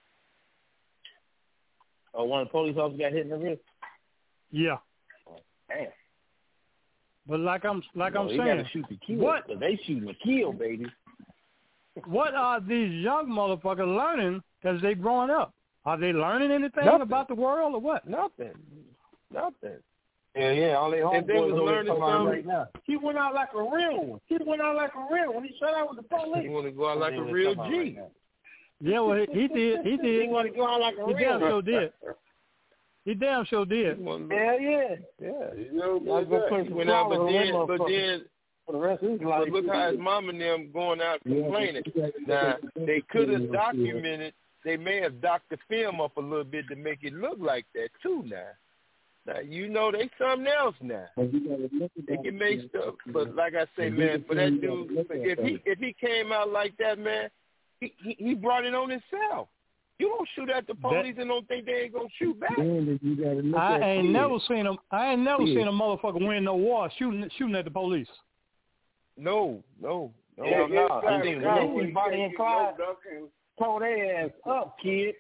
[SPEAKER 13] Or one of the police officers got hit in the wrist.
[SPEAKER 9] Yeah.
[SPEAKER 13] Damn.
[SPEAKER 9] But like I'm saying,
[SPEAKER 13] gotta shoot the kill.
[SPEAKER 9] What?
[SPEAKER 13] They shooting the kill, baby.
[SPEAKER 9] What are these young motherfuckers learning as they growing up? Are they learning anything about the world or what?
[SPEAKER 3] Nothing.
[SPEAKER 13] Yeah. All they
[SPEAKER 3] if they was learning something
[SPEAKER 13] right now. He went out like a real one. He shot out with the police.
[SPEAKER 3] He want to go out like a real G.
[SPEAKER 9] Yeah, well, he did.
[SPEAKER 13] He want to go out like a real one.
[SPEAKER 9] He damn sure did. He damn sure did.
[SPEAKER 13] Yeah.
[SPEAKER 3] Went out, but then.
[SPEAKER 13] For the rest of his life.
[SPEAKER 3] But look how his mom and them going out complaining. Now, they could have documented, they may have docked the film up a little bit to make it look like that too now. Now, they something else now. They can make stuff. But like I say, man, for that dude, if he came out like that, man, he brought it on himself. You don't shoot at the police and don't think they ain't gonna shoot back.
[SPEAKER 9] I ain't never seen a motherfucker win no war shooting at the police.
[SPEAKER 3] No.
[SPEAKER 12] Hell no. I think Lacey, Bonnie, and Clyde tore their ass up, kid.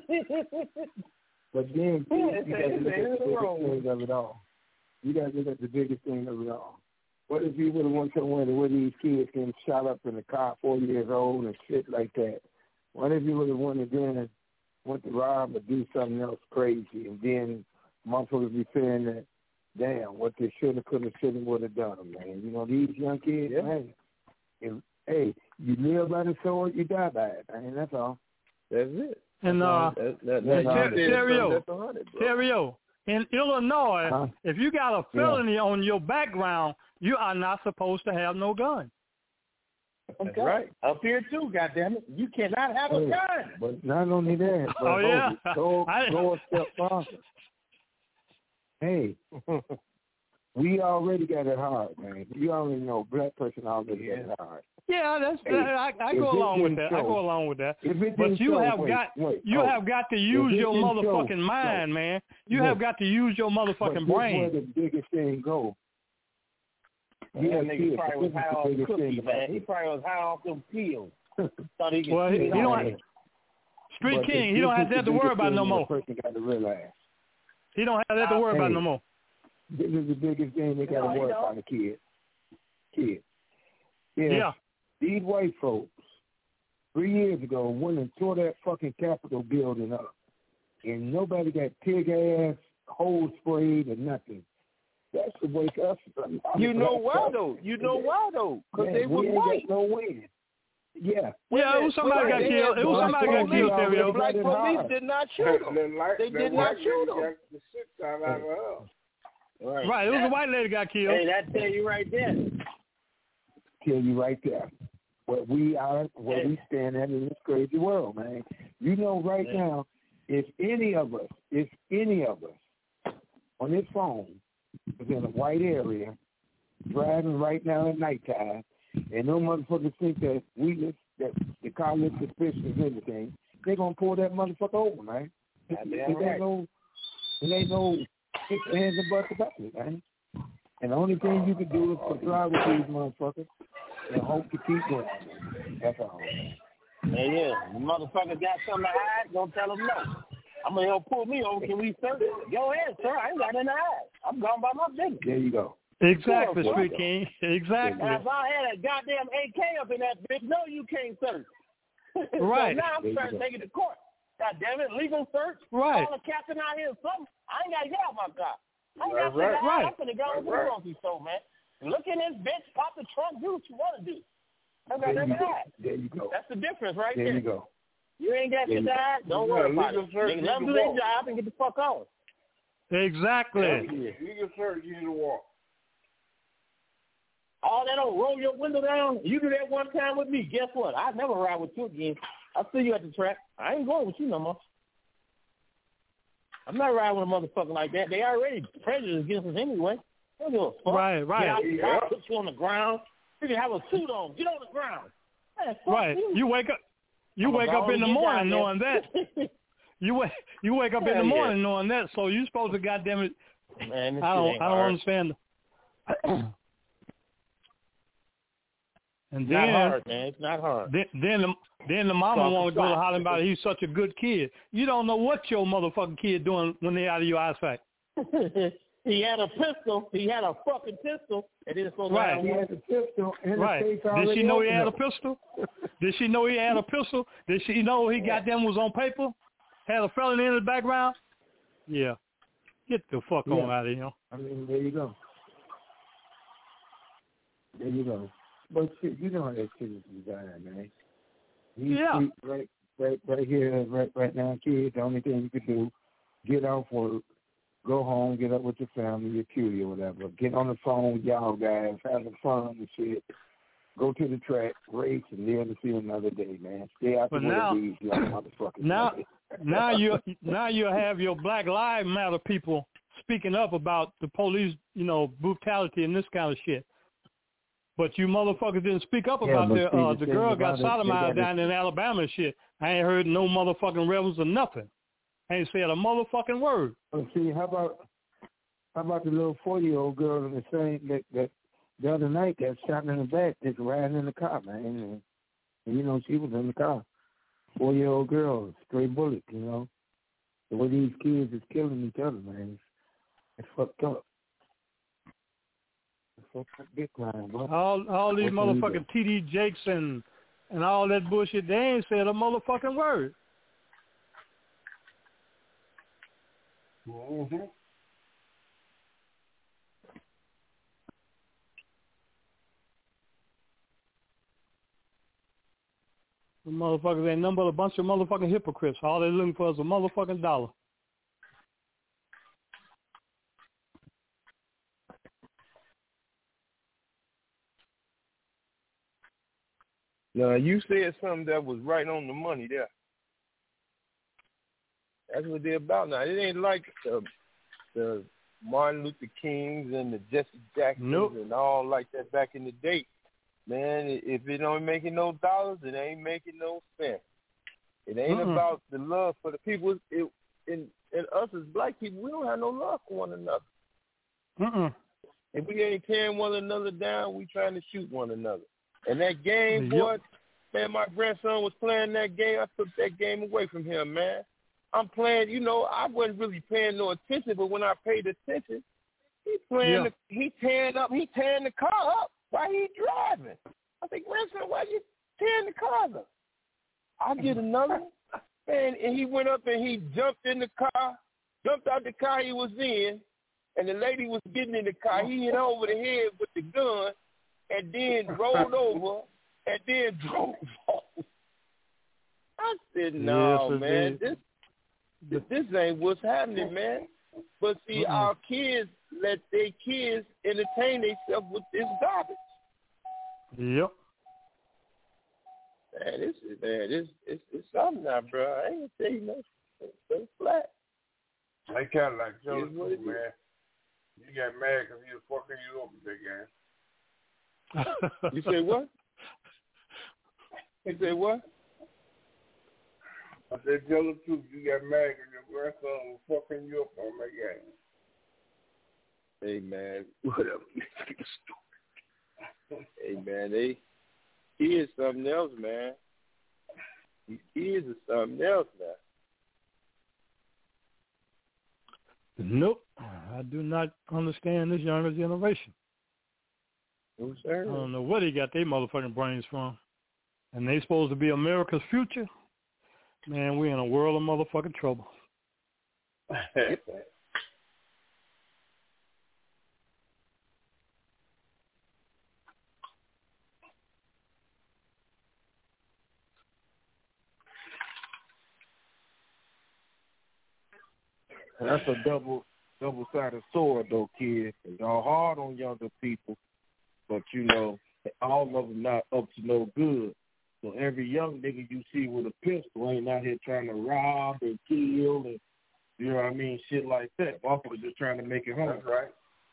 [SPEAKER 11] But then you got to look at the biggest thing of it all. You got to look at the biggest thing of it all. What if you would have went somewhere where these kids getting shot up in the car, 4 years old and shit like that? What if you would have went to rob or do something else crazy, and then motherfuckers be saying that, damn, what they should have, could have, should have, would have done, man. You know, these young kids, man, hey, you live by the sword, you die by it. I mean, that's all.
[SPEAKER 3] That's it.
[SPEAKER 9] And Terrio, in Illinois, if you got a felony on your background, you are not supposed to have no gun.
[SPEAKER 13] Okay. Right. Up here too, goddammit. You cannot have a gun.
[SPEAKER 11] But not only that, but go a step farther. Hey, we already got it hard, man. You already know black person already got it hard.
[SPEAKER 9] Yeah, I go along with that. I go along with that. But you have got to use your motherfucking mind, man. You have got to use your motherfucking brain.
[SPEAKER 11] Where the biggest thing go.
[SPEAKER 13] That nigga probably was high off cookies, man. He probably was high off them pills. Thought he could
[SPEAKER 9] he don't. Street King, he don't have that to worry about no more.
[SPEAKER 11] Person got to realize.
[SPEAKER 9] He don't have that to worry about no more.
[SPEAKER 11] This is the biggest thing they got to worry about, the kids. Yeah. These white folks, 3 years ago, went and tore that fucking Capitol building up. And nobody got pig ass, hose sprayed, or nothing. That should wake us up.
[SPEAKER 12] You know why, though? Because they were white.
[SPEAKER 11] No wind. Yeah.
[SPEAKER 9] Yeah, it was somebody got killed. It was somebody got killed, Terrio.
[SPEAKER 12] The black police did not shoot them. They did not shoot them.
[SPEAKER 9] Right, it was a white lady got killed.
[SPEAKER 13] Hey, that tell you right there.
[SPEAKER 11] Tell you right there. Where we stand at in this crazy world, man. You know right now, if any of us on this phone was in a white area, driving right now at nighttime, and no motherfuckers think that that the car looks suspicious or anything, they're going to pull that motherfucker over, man. It ain't no six hands and butts about it, man. And the only thing you can do is comply with these motherfuckers and hope to keep going. That's all.
[SPEAKER 13] Yeah. The motherfucker got something to hide, don't tell him no. I'm going to help pull me over. Can we search? Go ahead, sir. I ain't got nothing to hide. I'm going by my business.
[SPEAKER 11] There you go.
[SPEAKER 9] Exactly, Street King. Exactly.
[SPEAKER 13] Now, if I had a goddamn AK up in that bitch, no, you can't search.
[SPEAKER 9] Right.
[SPEAKER 13] So now I'm trying to take it to court. God damn it, legal search.
[SPEAKER 9] Right.
[SPEAKER 13] Call the captain out here or something. I ain't got to get out my car. I ain't got to get out. I'm going to go to the grocery store, man. Look in this bitch, pop the trunk, do what you want to do. I got nothing to hide.
[SPEAKER 11] There you go.
[SPEAKER 13] That's the difference right there.
[SPEAKER 11] There you go.
[SPEAKER 13] You ain't got shit to hide, don't worry about it. Let them do their job and get the fuck on.
[SPEAKER 9] Exactly.
[SPEAKER 1] Legal search, you need to walk.
[SPEAKER 13] All that don't roll your window down. You do that one time with me. Guess what? I never ride with you again. I'll see you at the track. I ain't going with you no more. I'm not riding with a motherfucker like that. They already prejudiced against us anyway. They don't give a fuck.
[SPEAKER 9] Right.
[SPEAKER 13] Get out, I'll put you on the ground. You can have a suit on. Get on the ground. Man,
[SPEAKER 9] right. You wake up. You wake up in the morning knowing that. You wake up in the morning knowing that. So you supposed to goddamn it.
[SPEAKER 13] Man,
[SPEAKER 9] I don't understand. And then,
[SPEAKER 13] it's not hard, man. It's not hard.
[SPEAKER 9] Then the mama want to go to hollering about he's such a good kid. You don't know what your motherfucking kid doing when they out of your eyesight.
[SPEAKER 13] He had a pistol. He had a fucking pistol. And then so
[SPEAKER 11] right. He had a pistol. And
[SPEAKER 9] right. Did she know he had a pistol? Did she know he had a pistol? Did she know he goddamn was on paper? Had a felony in his background? Yeah. Get the fuck on out of here.
[SPEAKER 11] I mean, there you go. There you go. But shit, you know how that shit is designed, man. Right here, right now, kids, the only thing you can do, get off work, go home, get up with your family, your cutie or whatever. Get on the phone with y'all guys, having fun and shit. Go to the track, race, and live to see another day, man. Stay out the way of these young motherfuckers.
[SPEAKER 9] Now you have your Black Lives Matter people speaking up about the police, brutality and this kind of shit. But you motherfuckers didn't speak up about the girl got sodomized down in Alabama and shit. I ain't heard no motherfucking rebels or nothing. I ain't said a motherfucking word.
[SPEAKER 11] See, how about the little 40-year-old girl in the same that the other night got shot in the back just riding in the car, man. And you know, she was in the car. 4-year-old girl, stray bullet, you know. The way these kids is killing each other, man, it's fucked up. It's fucked up big time, bro.
[SPEAKER 9] All these motherfucking T.D. Jakes and all that bullshit, they ain't said a motherfucking word.
[SPEAKER 1] Mm-hmm.
[SPEAKER 9] The motherfuckers ain't nothing but a bunch of motherfucking hypocrites. All they're looking for is a motherfucking dollar.
[SPEAKER 3] Now, you said something that was right on the money there. That's what they're about now. It ain't like the Martin Luther Kings and the Jesse Jacksons and all like that back in the day. Man, if it don't making no dollars, it ain't making no sense. It ain't about the love for the people. And us as black people, we don't have no love for one another. If we ain't tearing one another down, we trying to shoot one another. And that game, boy, man, my grandson was playing that game. I took that game away from him, man. I'm playing, you know, I wasn't really paying no attention, but when I paid attention, he playing, he tearing the car up while he driving. I think, grandson, why you tearing the car up? I'll get another one. And he went up and he jumped in the car, jumped out the car he was in, and the lady was getting in the car. He hit her over the head with the gun and then rolled over and then drove off. I said, no, man, this ain't what's happening, man. But see, our kids let their kids entertain themselves with this garbage.
[SPEAKER 9] Yep.
[SPEAKER 3] Man, it's something now, bro. I ain't gonna tell you nothing. It's flat.
[SPEAKER 1] They kind of like jealous, man. You got mad because he was fucking you up with that game.
[SPEAKER 3] You say what? You say what?
[SPEAKER 1] I said, tell the truth. You got mad because your grandson was fucking you up on that game.
[SPEAKER 3] Hey, man, whatever. Hey, man, he is something else, man. He is something else now.
[SPEAKER 9] Nope. I do not understand this younger generation.
[SPEAKER 3] No, sir.
[SPEAKER 9] I don't know where they got their motherfucking brains from. And they supposed to be America's future. Man, we in a world of motherfucking trouble.
[SPEAKER 11] That's a double-sided sword, though, kid. Y'all hard on younger people, but, you know, all of them not up to no good. So every young nigga you see with a pistol ain't out here trying to rob and kill and, you know what I mean, shit like that. Motherfuckers just trying to make it home.
[SPEAKER 1] That's right.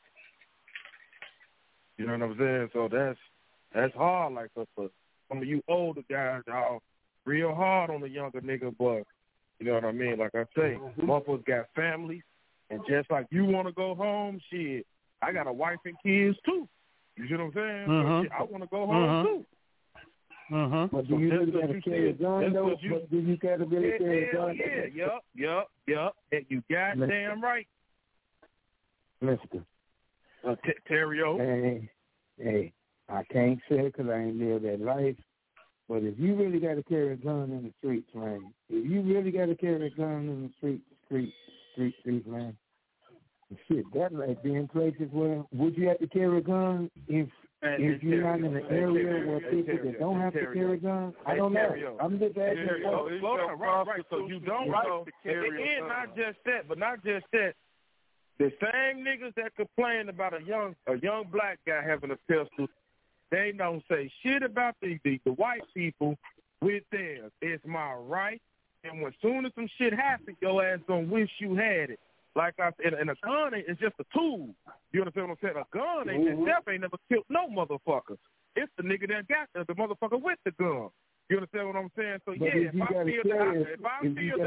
[SPEAKER 11] You know what I'm saying? So that's hard. Like, for some of you older guys, y'all real hard on the younger nigga, but you know what I mean? Like I say, motherfuckers got families, and just like you want to go home, shit, I got a wife and kids, too. You see what I'm saying? So, shit, I want to go home, too. But do you really got to carry a gun, though? Do you got to really carry a gun?
[SPEAKER 3] Yup. And you goddamn right.
[SPEAKER 11] Mister.
[SPEAKER 3] Terrio.
[SPEAKER 11] Hey, I can't say it because I ain't lived that life. But if you really got to carry a gun in the streets, man, if you really got to carry a gun in the streets, man, shit, that might be in places where would you have to carry a gun if you're not in an area where people that don't have to carry a gun? I don't know. I'm just asking.
[SPEAKER 3] Right. So you don't have to carry a gun. Not just that, but not just that. The same niggas that complain about a young black guy having a pistol, they don't say shit about the white people with theirs. It's my right. And when soon as some shit happens, your ass gonna wish you had it. Like I said, and a gun is just a tool. You understand what I'm saying? A gun itself ain't never killed no motherfucker. It's the nigga that got the motherfucker with the gun. You understand what I'm saying? So
[SPEAKER 11] but
[SPEAKER 3] yeah, if I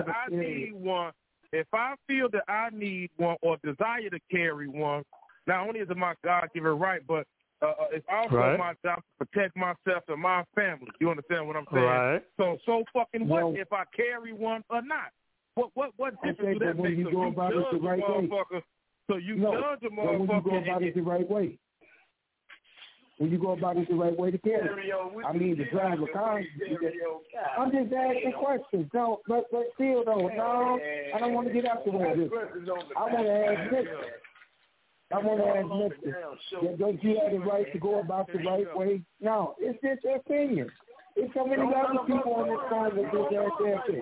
[SPEAKER 3] feel that I need one or desire to carry one, not only is it my God-given right, but
[SPEAKER 14] It's also my job to protect myself and my family. You understand what I'm saying?
[SPEAKER 9] Right.
[SPEAKER 14] So fucking what if I carry one or not? What difference does that make?
[SPEAKER 11] You go about it the right way.
[SPEAKER 14] So you judge a motherfucker.
[SPEAKER 11] When you go about it the right way. When you go about it the right way to carry. I mean, to drive a car. I'm just asking questions. No, but still though, no, I don't want to get out the way of this. I want to ask Mister. Don't you have the right to go about the right way? No, it's just your opinion. There's so many other people on this side that just ask their thing.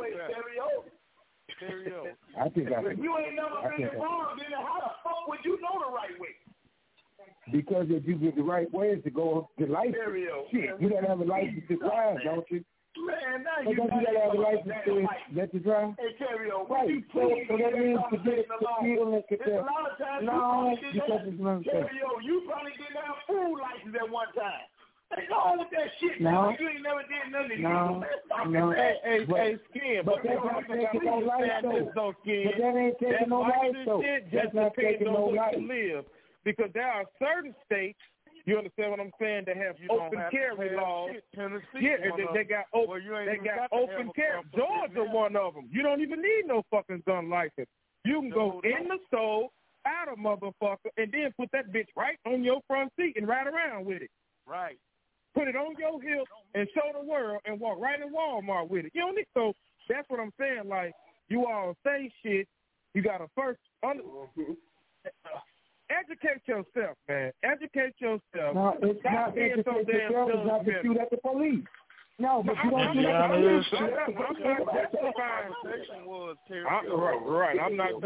[SPEAKER 11] I think
[SPEAKER 12] if you ain't never been wrong, then how the fuck would you know the right way?
[SPEAKER 11] Because if you get the right way to go to license, shit, you gotta have a license to drive, don't you?
[SPEAKER 12] Man, now
[SPEAKER 11] you gotta have a license to let you drive.
[SPEAKER 12] Hey, Terrio,
[SPEAKER 11] right. So that means to get the feel and get that. No, because it's not
[SPEAKER 12] Terrio, you probably didn't have a full license at one time. Hey, go on with that shit.
[SPEAKER 11] No.
[SPEAKER 12] You ain't never did nothing.
[SPEAKER 11] No.
[SPEAKER 14] Hey, Skin,
[SPEAKER 11] but that's not taking no life, though. But that ain't taking no life, though. That's not taking no life.
[SPEAKER 14] Because there are certain states, you understand what I'm saying, that have open carry laws. They got open carry. Georgia, one of them. You don't even need no fucking gun license. You can go in the store, out a motherfucker, and then put that bitch right on your front seat and ride around with it.
[SPEAKER 10] Right.
[SPEAKER 14] Put it on your hip and show the world and walk right in Walmart with it. You don't need, so that's what I'm saying. Like, you all say shit, you got to first educate yourself, man. Educate yourself.
[SPEAKER 11] No, it's not educate yourself. It's not to shoot at the police. No, but you don't shoot at the police.
[SPEAKER 14] Right. I'm not.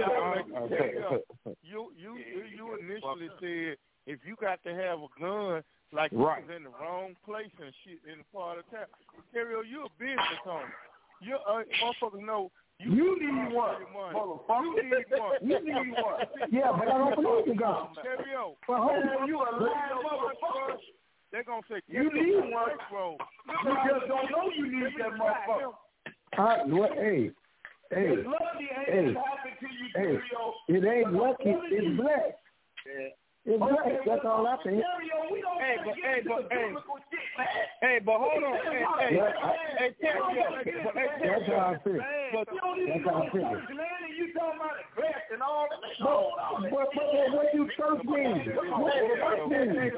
[SPEAKER 10] You initially said if you got to have a gun, like you was in the wrong place and shit in the part of town. Terrio, you a business owner. You motherfuckers know.
[SPEAKER 12] You need one. You need one.
[SPEAKER 11] Yeah, but I don't believe you got.
[SPEAKER 10] Terrio.
[SPEAKER 11] But hold on,
[SPEAKER 12] you a lying motherfucker.
[SPEAKER 10] They're going to say,
[SPEAKER 12] you need one. You just don't know you need that motherfucker.
[SPEAKER 11] Hey.
[SPEAKER 12] It's lucky ain't happened to you, Terrio.
[SPEAKER 11] It ain't lucky. It's blessed. It's blessed. That's all I think.
[SPEAKER 14] But hold on.
[SPEAKER 11] That's how I feel. That's how I feel.
[SPEAKER 12] You talking about the grass and all that?
[SPEAKER 11] What do church mean? What mean?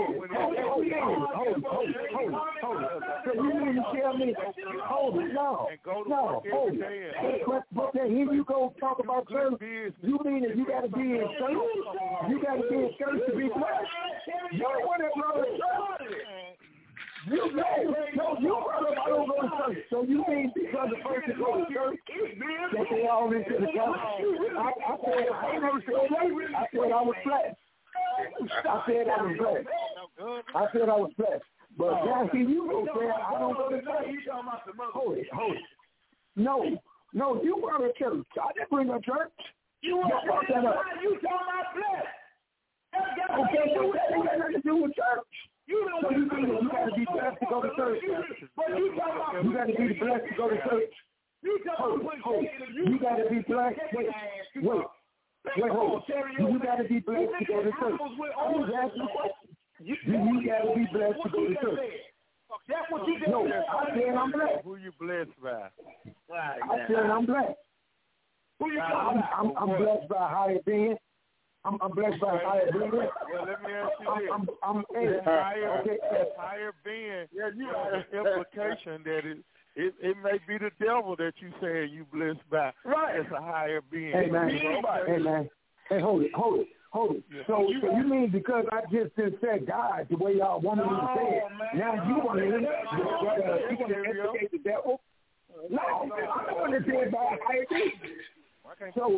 [SPEAKER 11] Hold it. So you mean to tell me? Hold it. No. Hold it. But then here you go talk about church. You mean that you got to be in church? You got to be in church to be blessed? You don't want to go to church. You brother, I don't go to church. So you mean because the person goes to church that they all into the church? I said I was blessed. I said I was blessed. But now see you go say I don't go to church. Hold it. No, you brought a church. I didn't bring a church.
[SPEAKER 12] You talking about blessed.
[SPEAKER 11] Okay, so that ain't got nothing to do with church. So you think you got to be blessed to go to church? You got to be blessed to go to church. You got to be blessed. Wait, hold. You got to be blessed to go to church. I'm just asking a question. You got to be blessed to go to church.
[SPEAKER 12] That's what you do.
[SPEAKER 11] No, I said I'm blessed.
[SPEAKER 10] Who you blessed by?
[SPEAKER 11] I said I'm blessed. I'm blessed by a higher being. I'm blessed by a higher being.
[SPEAKER 10] Well, let me ask you this. Higher being, implication that it may be the devil that you say you blessed by.
[SPEAKER 11] Right.
[SPEAKER 10] It's a higher being.
[SPEAKER 11] Hey, man. Hey, hold it. So you mean because I just said God the way y'all wanted me to say it, now you want to educate the devil? No, I don't want to say it by a higher being. So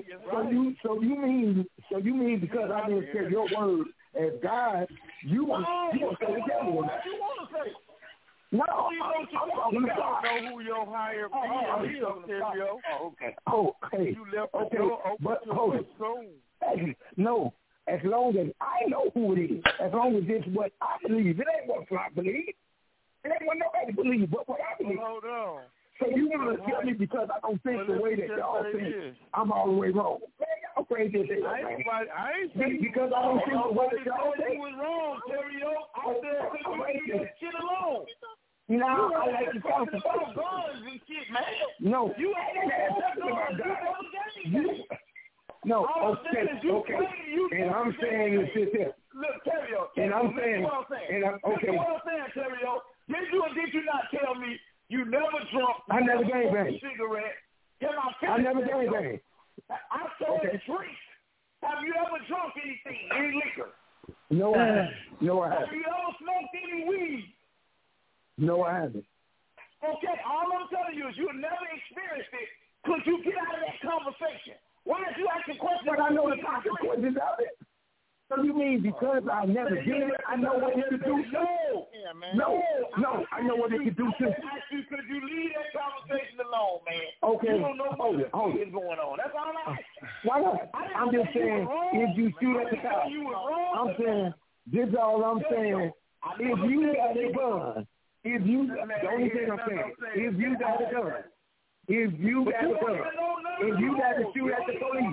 [SPEAKER 11] you mean because I didn't say your word as God, you want to say the devil? No,
[SPEAKER 10] I'm talking about know who your higher being is, Terrio.
[SPEAKER 11] Okay.
[SPEAKER 10] You left the door open to it soon.
[SPEAKER 11] No, as long as I know who it is, as long as it's what I believe, it ain't what I believe. It ain't what nobody believes, but what I believe.
[SPEAKER 10] Hold on.
[SPEAKER 11] So you want to tell me because I don't think the way that y'all think, I'm all the way wrong. Man, talk crazy.
[SPEAKER 14] I ain't saying
[SPEAKER 11] because I don't think what
[SPEAKER 12] you was wrong, Terry. I said leave that shit alone.
[SPEAKER 11] No, I like to talk
[SPEAKER 12] about guns and shit, man.
[SPEAKER 11] No,
[SPEAKER 12] you ain't talking about guns.
[SPEAKER 11] No, okay. And I'm saying is this here.
[SPEAKER 12] Look, Terry,
[SPEAKER 11] and I'm saying, and I'm okay.
[SPEAKER 12] What I'm saying, Terry, did you not tell me you never drunk?
[SPEAKER 11] I never gangbanged.
[SPEAKER 12] Cigarette.
[SPEAKER 11] I never gangbanged.
[SPEAKER 12] I told you drink. Have you ever drunk anything, any liquor?
[SPEAKER 11] No, I haven't.
[SPEAKER 12] Have you ever smoked any weed?
[SPEAKER 11] No, I haven't.
[SPEAKER 12] Okay, all I'm telling you is you never experienced it. Could you get out of that conversation? Why did you ask a question?
[SPEAKER 11] But I know the consequences of it. So you mean because I never did it, I know what it could do? No, I know what it could do too.
[SPEAKER 12] Could you leave that conversation alone, man?
[SPEAKER 11] Okay,
[SPEAKER 12] you don't know what is going on. That's all I'm asking.
[SPEAKER 11] Why not? I'm just saying, if you shoot at the cop, I'm saying, this is all I'm saying. If you got a gun, the only thing I'm saying, if you got a gun, if you got to shoot at the police,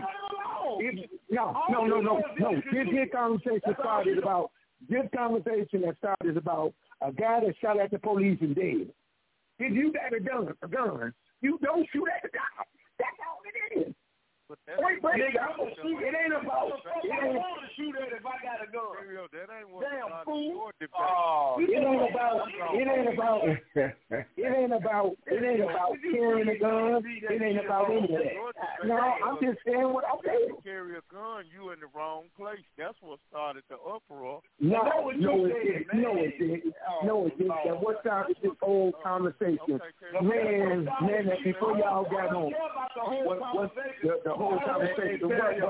[SPEAKER 11] no. This conversation that started about a guy that shot at the police and dead. If you got a gun, you don't shoot at the cop. That's all it is. Wait, it ain't about.
[SPEAKER 12] I want to shoot at it if I got a gun. Damn fool.
[SPEAKER 11] It ain't about carrying a gun. It ain't about any of that. No, I'm just saying what I'm saying.
[SPEAKER 10] You carry a gun, you in the wrong place. That's what started the uproar.
[SPEAKER 11] No, it didn't. That what started this whole conversation. Man, before y'all got on, the whole conversation.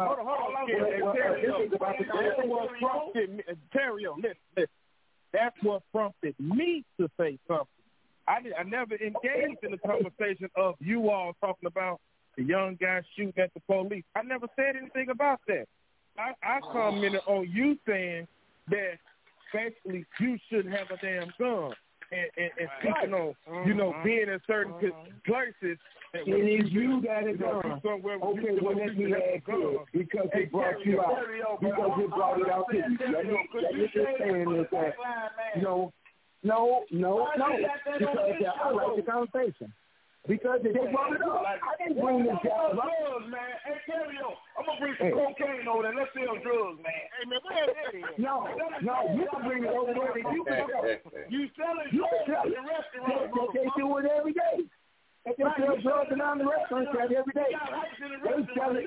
[SPEAKER 14] Listen. That's what prompted me to say something. I never engaged in the conversation of you all talking about the young guy shooting at the police. I never said anything about that. I commented on you saying that basically you shouldn't have a damn gun. And speaking on, being in certain places.
[SPEAKER 11] And if you got a gun, okay, well, let me ask you, because it brought you out. Because it brought it out to you. Let me just saying is that, no, because I like the conversation. Because they brought it up. I didn't bring this guy up.
[SPEAKER 12] Drugs, man. Hey, Terry, I'm going to bring some cocaine over there. Let's sell drugs, man. Hey, man, where that is?
[SPEAKER 11] No, you can bring it over there.
[SPEAKER 12] You selling drugs in the restaurant.
[SPEAKER 11] They do it every day. They just sell drugs around the restaurant every day. They sell it.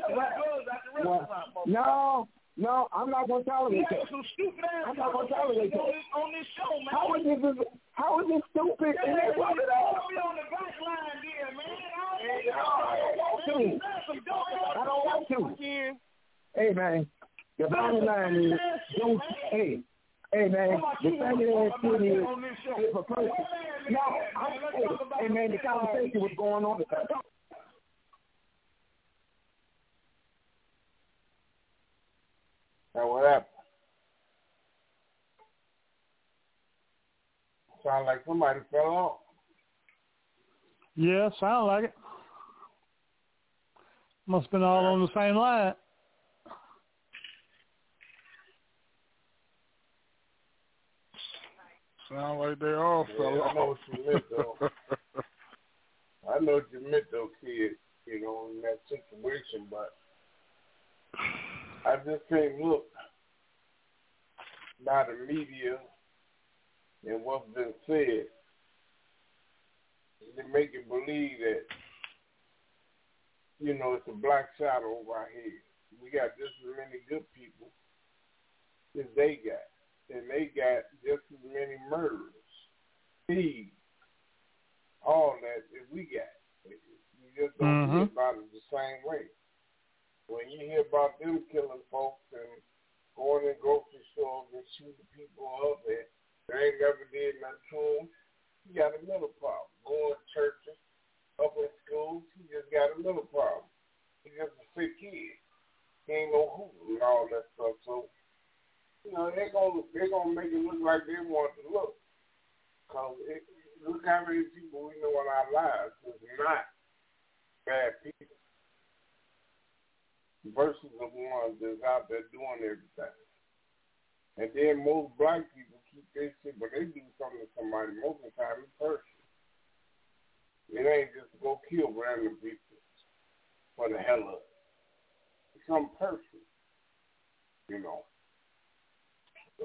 [SPEAKER 11] No, I'm not going to tolerate that. I'm not going to tolerate that.
[SPEAKER 12] On this show, man.
[SPEAKER 11] How is it stupid? And they brought it up.
[SPEAKER 12] Be on the back line there, man.
[SPEAKER 11] I don't want to. Hey, man. The bottom line is, hey, man. The thing is, if a person. Hey, man, the conversation was going on.
[SPEAKER 1] Now what happened? Sound like somebody fell off.
[SPEAKER 9] Yeah, sound like it. Must have been all on the same line.
[SPEAKER 8] Sound like they all fell off.
[SPEAKER 1] I know what you meant, though. I know what you meant, though, kid, in that situation, but I just can't look by the media and what's been said. They make you believe that, it's a black shadow over our head. We got just as many good people as they got. And they got just as many murders, thieves, all that we got. You just don't hear about it the same way. When you hear about them killing folks and going in grocery stores and shooting people up and they ain't never did nothing to them, you got a mental problem. Going to churches, up in schools, he just got a mental problem. He's just a sick kid. He ain't no hoodoo and all that stuff. So, they're gonna make it look like they want it to look. Cause look how many people we know in our lives is not bad people. versus the ones that's out there doing everything. And then most black people keep their shit, but they do something to somebody most of the time in person. It ain't just to go kill random people for the hell of it. It's something personal, you know. So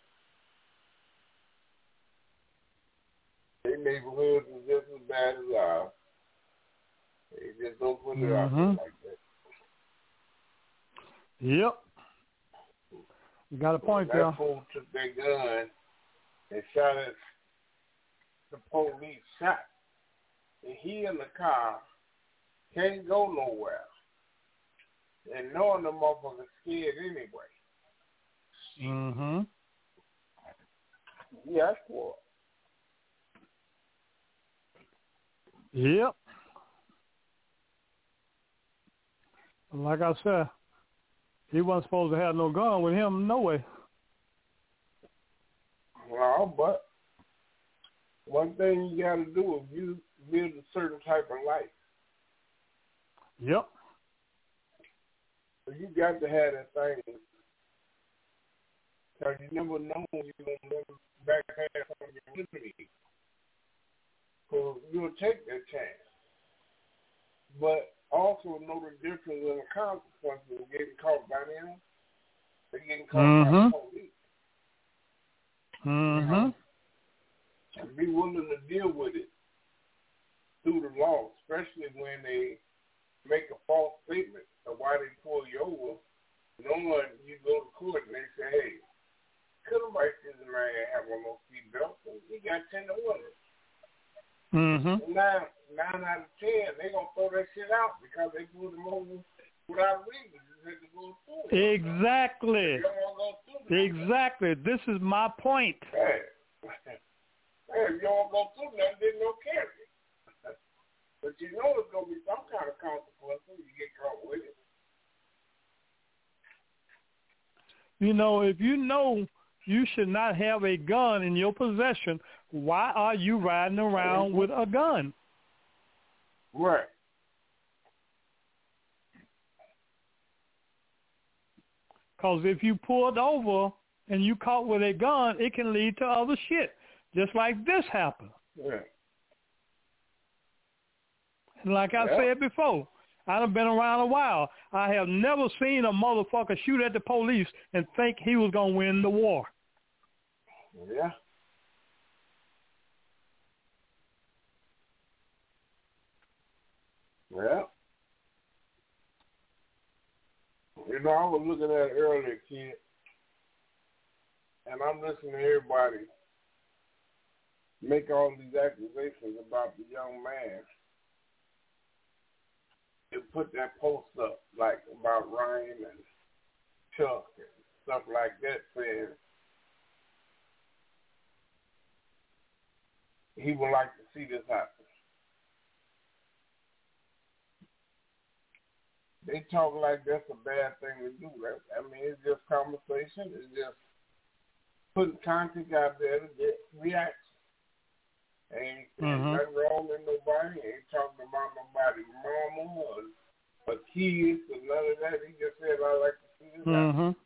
[SPEAKER 1] their neighborhoods is just as bad as ours. They just don't put it out there like that.
[SPEAKER 9] Yep. You got a point there.
[SPEAKER 1] That fool took their gun and shot at the police. Shot. And he in the car can't go nowhere. And knowing the motherfucker's scared anyway.
[SPEAKER 9] Mm-hmm.
[SPEAKER 1] He asked for it.
[SPEAKER 9] Yep. Like I said, he wasn't supposed to have no gun with him, no way.
[SPEAKER 1] Well, but one thing you got to do is you live a certain type of life.
[SPEAKER 9] Yep.
[SPEAKER 1] So you got to have that thing. Because you never know when you're going to backpack on your enemy. So you'll take that chance. But also know the difference in the consequences of getting caught by them. They're getting caught by the police.
[SPEAKER 9] Mm-hmm.
[SPEAKER 1] And be willing to deal with it through the law, especially when they make a false statement of why they pull you over. Knowing you go to court and they say, hey, couldn't write this man have on no seatbelt, and he got 10 to 1.
[SPEAKER 9] Mm-hmm.
[SPEAKER 1] 9 out of 10, they gonna throw that shit out because they pulled him over without reason. Just had to go through it.
[SPEAKER 9] Exactly. Exactly. This is my point.
[SPEAKER 1] Hey, if you don't go through nothing, then no carry. But you know there's gonna be some kind of consequence when you get caught with it.
[SPEAKER 9] You know, if you know you should not have a gun in your possession, why are you riding around with a gun?
[SPEAKER 1] Right.
[SPEAKER 9] Because if you pulled over and you caught with a gun, it can lead to other shit, just like this happened.
[SPEAKER 1] Yeah.
[SPEAKER 9] And like I said before, I've been around a while. I have never seen a motherfucker shoot at the police and think he was going to win the war.
[SPEAKER 1] Yeah. Well, you know, I was looking at it earlier, kid, and I'm listening to everybody make all these accusations about the young man and put that post up, like about Ryan and Chuck and stuff like that, saying he would like to see this happen. They talk like that's a bad thing to do. I mean, it's just conversation. It's just putting content out there to get reaction. Ain't nothing wrong with nobody. Ain't talking about nobody's mama or kids or none of that. He just said, I like to see this happen.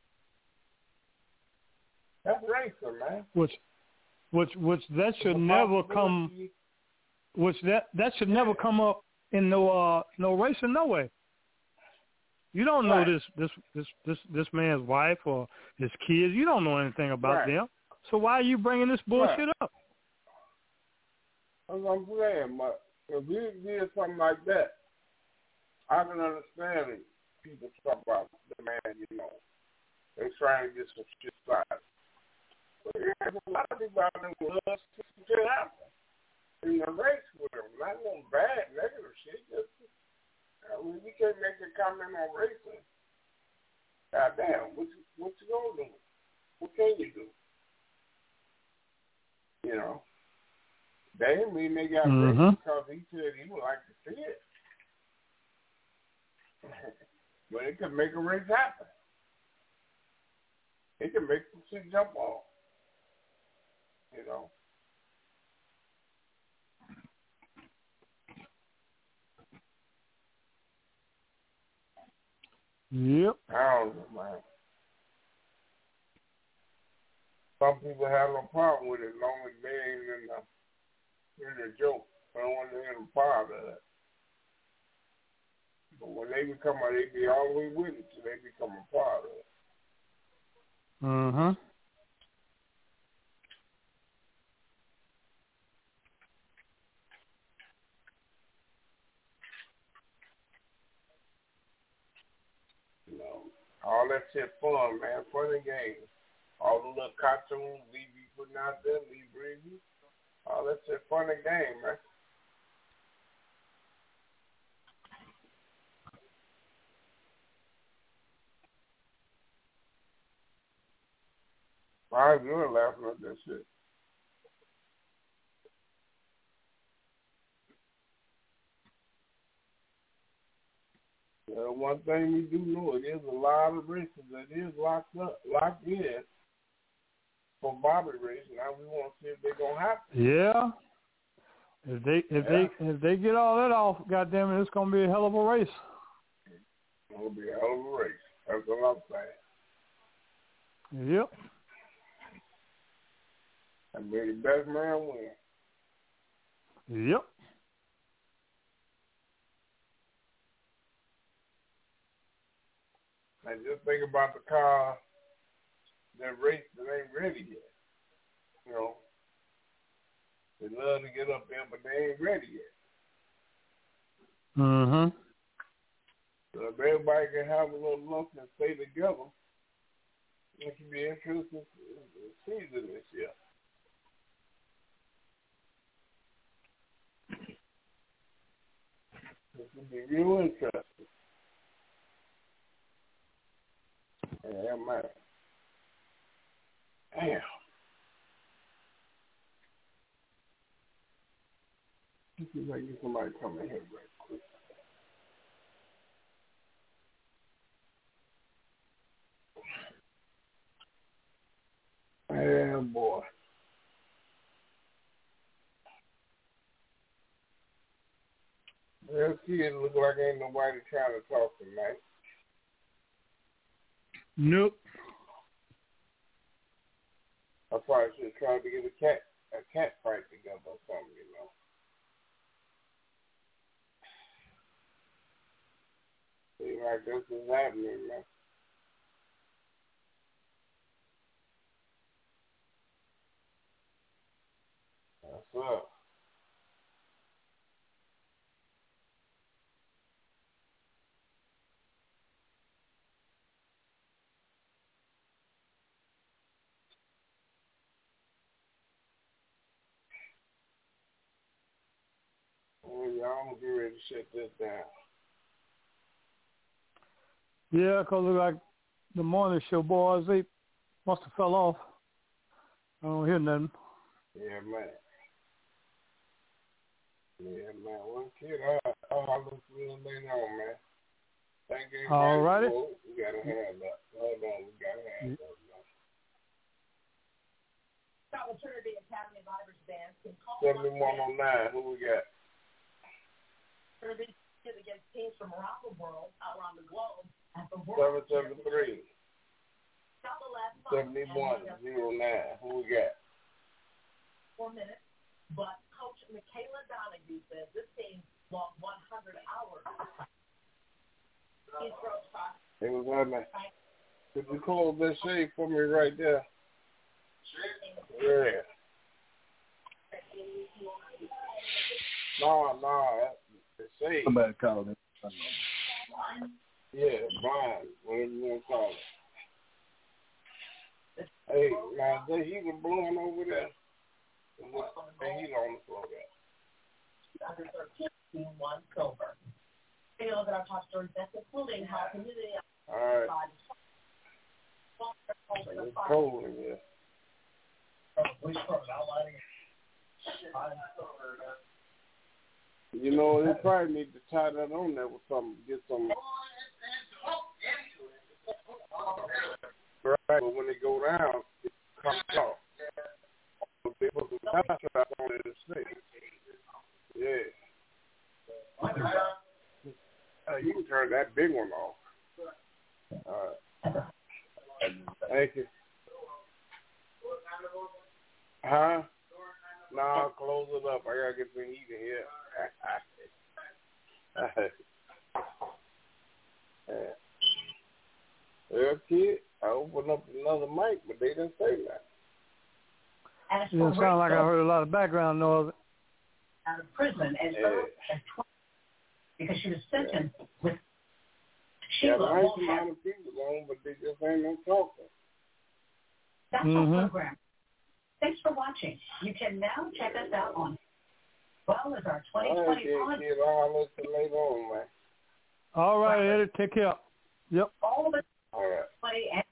[SPEAKER 1] That's racist, man.
[SPEAKER 9] Which that should never come. Which that should never come up in no racing, no way. You don't know this man's wife or his kids. You don't know anything about them. So why are you bringing this bullshit up?
[SPEAKER 1] That's what I'm saying. But if you did something like that, I can understand people talk about the man, you know. They're trying to get some shit started. But there's a lot of people out there who love shit happen in the race with them. Not no bad, negative shit. Just we can't make a comment on racing. Goddamn, what you gonna do? What can you do? You know, they didn't mean they got racing because he said he would like to see it. But it could make a race happen. It can make some shit jump off. You know.
[SPEAKER 9] Yep.
[SPEAKER 1] I don't know, man. Some people have no problem with it as long as they ain't in the joke. I don't want to hear them part of that. But when they become they be all the way with it till they become a part of it.
[SPEAKER 9] Mm-hmm.
[SPEAKER 1] You know, all that shit fun, man. Fun and games. All the little cartoons we be putting out there, we bring all that shit fun and game, man. I was really laughing at that shit. One thing we do know, it is a lot of races that is locked in for Bobby race. Now we want to see if they're gonna happen.
[SPEAKER 9] Yeah. If they get all that off, goddamn it, it's gonna be a hell of a race.
[SPEAKER 1] It's gonna be a hell of a race. That's what I'm saying.
[SPEAKER 9] Yep.
[SPEAKER 1] And may the best man win.
[SPEAKER 9] Yep.
[SPEAKER 1] And just think about the car that race that ain't ready yet. You know, they love to get up there, but they ain't ready yet.
[SPEAKER 9] Mm-hmm.
[SPEAKER 1] So if everybody can have a little luck and stay together, it should be interesting season this year. It should be real interesting. Yeah, man. Damn. Let's see if I can get somebody come in here right quick. Yeah, boy. Well, see, it look like ain't nobody trying to talk tonight.
[SPEAKER 9] Nope.
[SPEAKER 1] I probably should try to get a cat fight together or something, you know. Seems like this is happening, man. That's up. Well, y'all, I'm gonna get ready to shut this down.
[SPEAKER 9] Yeah, because like the morning show boys, they must have fell off. I don't hear nothing.
[SPEAKER 1] Yeah, man. Yeah, man. One kid, I'll look for you later on, man. Thank you.
[SPEAKER 9] All righty.
[SPEAKER 1] We got a hand up. Hold on, we got a hand up.
[SPEAKER 15] Scotland Trinity Academy of Irish Dance can call
[SPEAKER 1] 7109. Who we got?
[SPEAKER 15] Trinity against teams from around the world, around the globe, at the World
[SPEAKER 1] 773. 7109. Who we got? 4 minutes.
[SPEAKER 15] But Coach Michaela Donahue says this team lost 100 hours.
[SPEAKER 1] Hey, what's happening? Could you close that shade for me right there? Yeah. No, the shade.
[SPEAKER 16] Somebody called it.
[SPEAKER 1] Yeah, blind, whatever you want to call it. Hey, now, the heat is blowing over there. The heat on the floor there.
[SPEAKER 15] Under 13, 1 silver. You know that our top stories, that's including how community.
[SPEAKER 1] All right. It's cold in here. You know, they probably need to tie that on there with something, get some. Right, but when they go down, it comes off. They put some tie strap on it and stay. Yeah. You can turn that big one off. Thank you. Huh? Nah, close it up. I gotta get some heat in here. Well, kid, I opened up another mic, but they didn't say that.
[SPEAKER 9] You don't sound like I heard a lot of background noise.
[SPEAKER 15] Out of prison as early as 20 because she was sentenced with Sheila.
[SPEAKER 1] Yeah, nice amount of people on, but they just ain't no talking.
[SPEAKER 15] That's our program. Thanks for watching. You can now check us out on well as our 2020
[SPEAKER 1] kid, I'll let you later on, man.
[SPEAKER 9] All right, Eddie, take care. Yep.
[SPEAKER 15] All the
[SPEAKER 1] all right.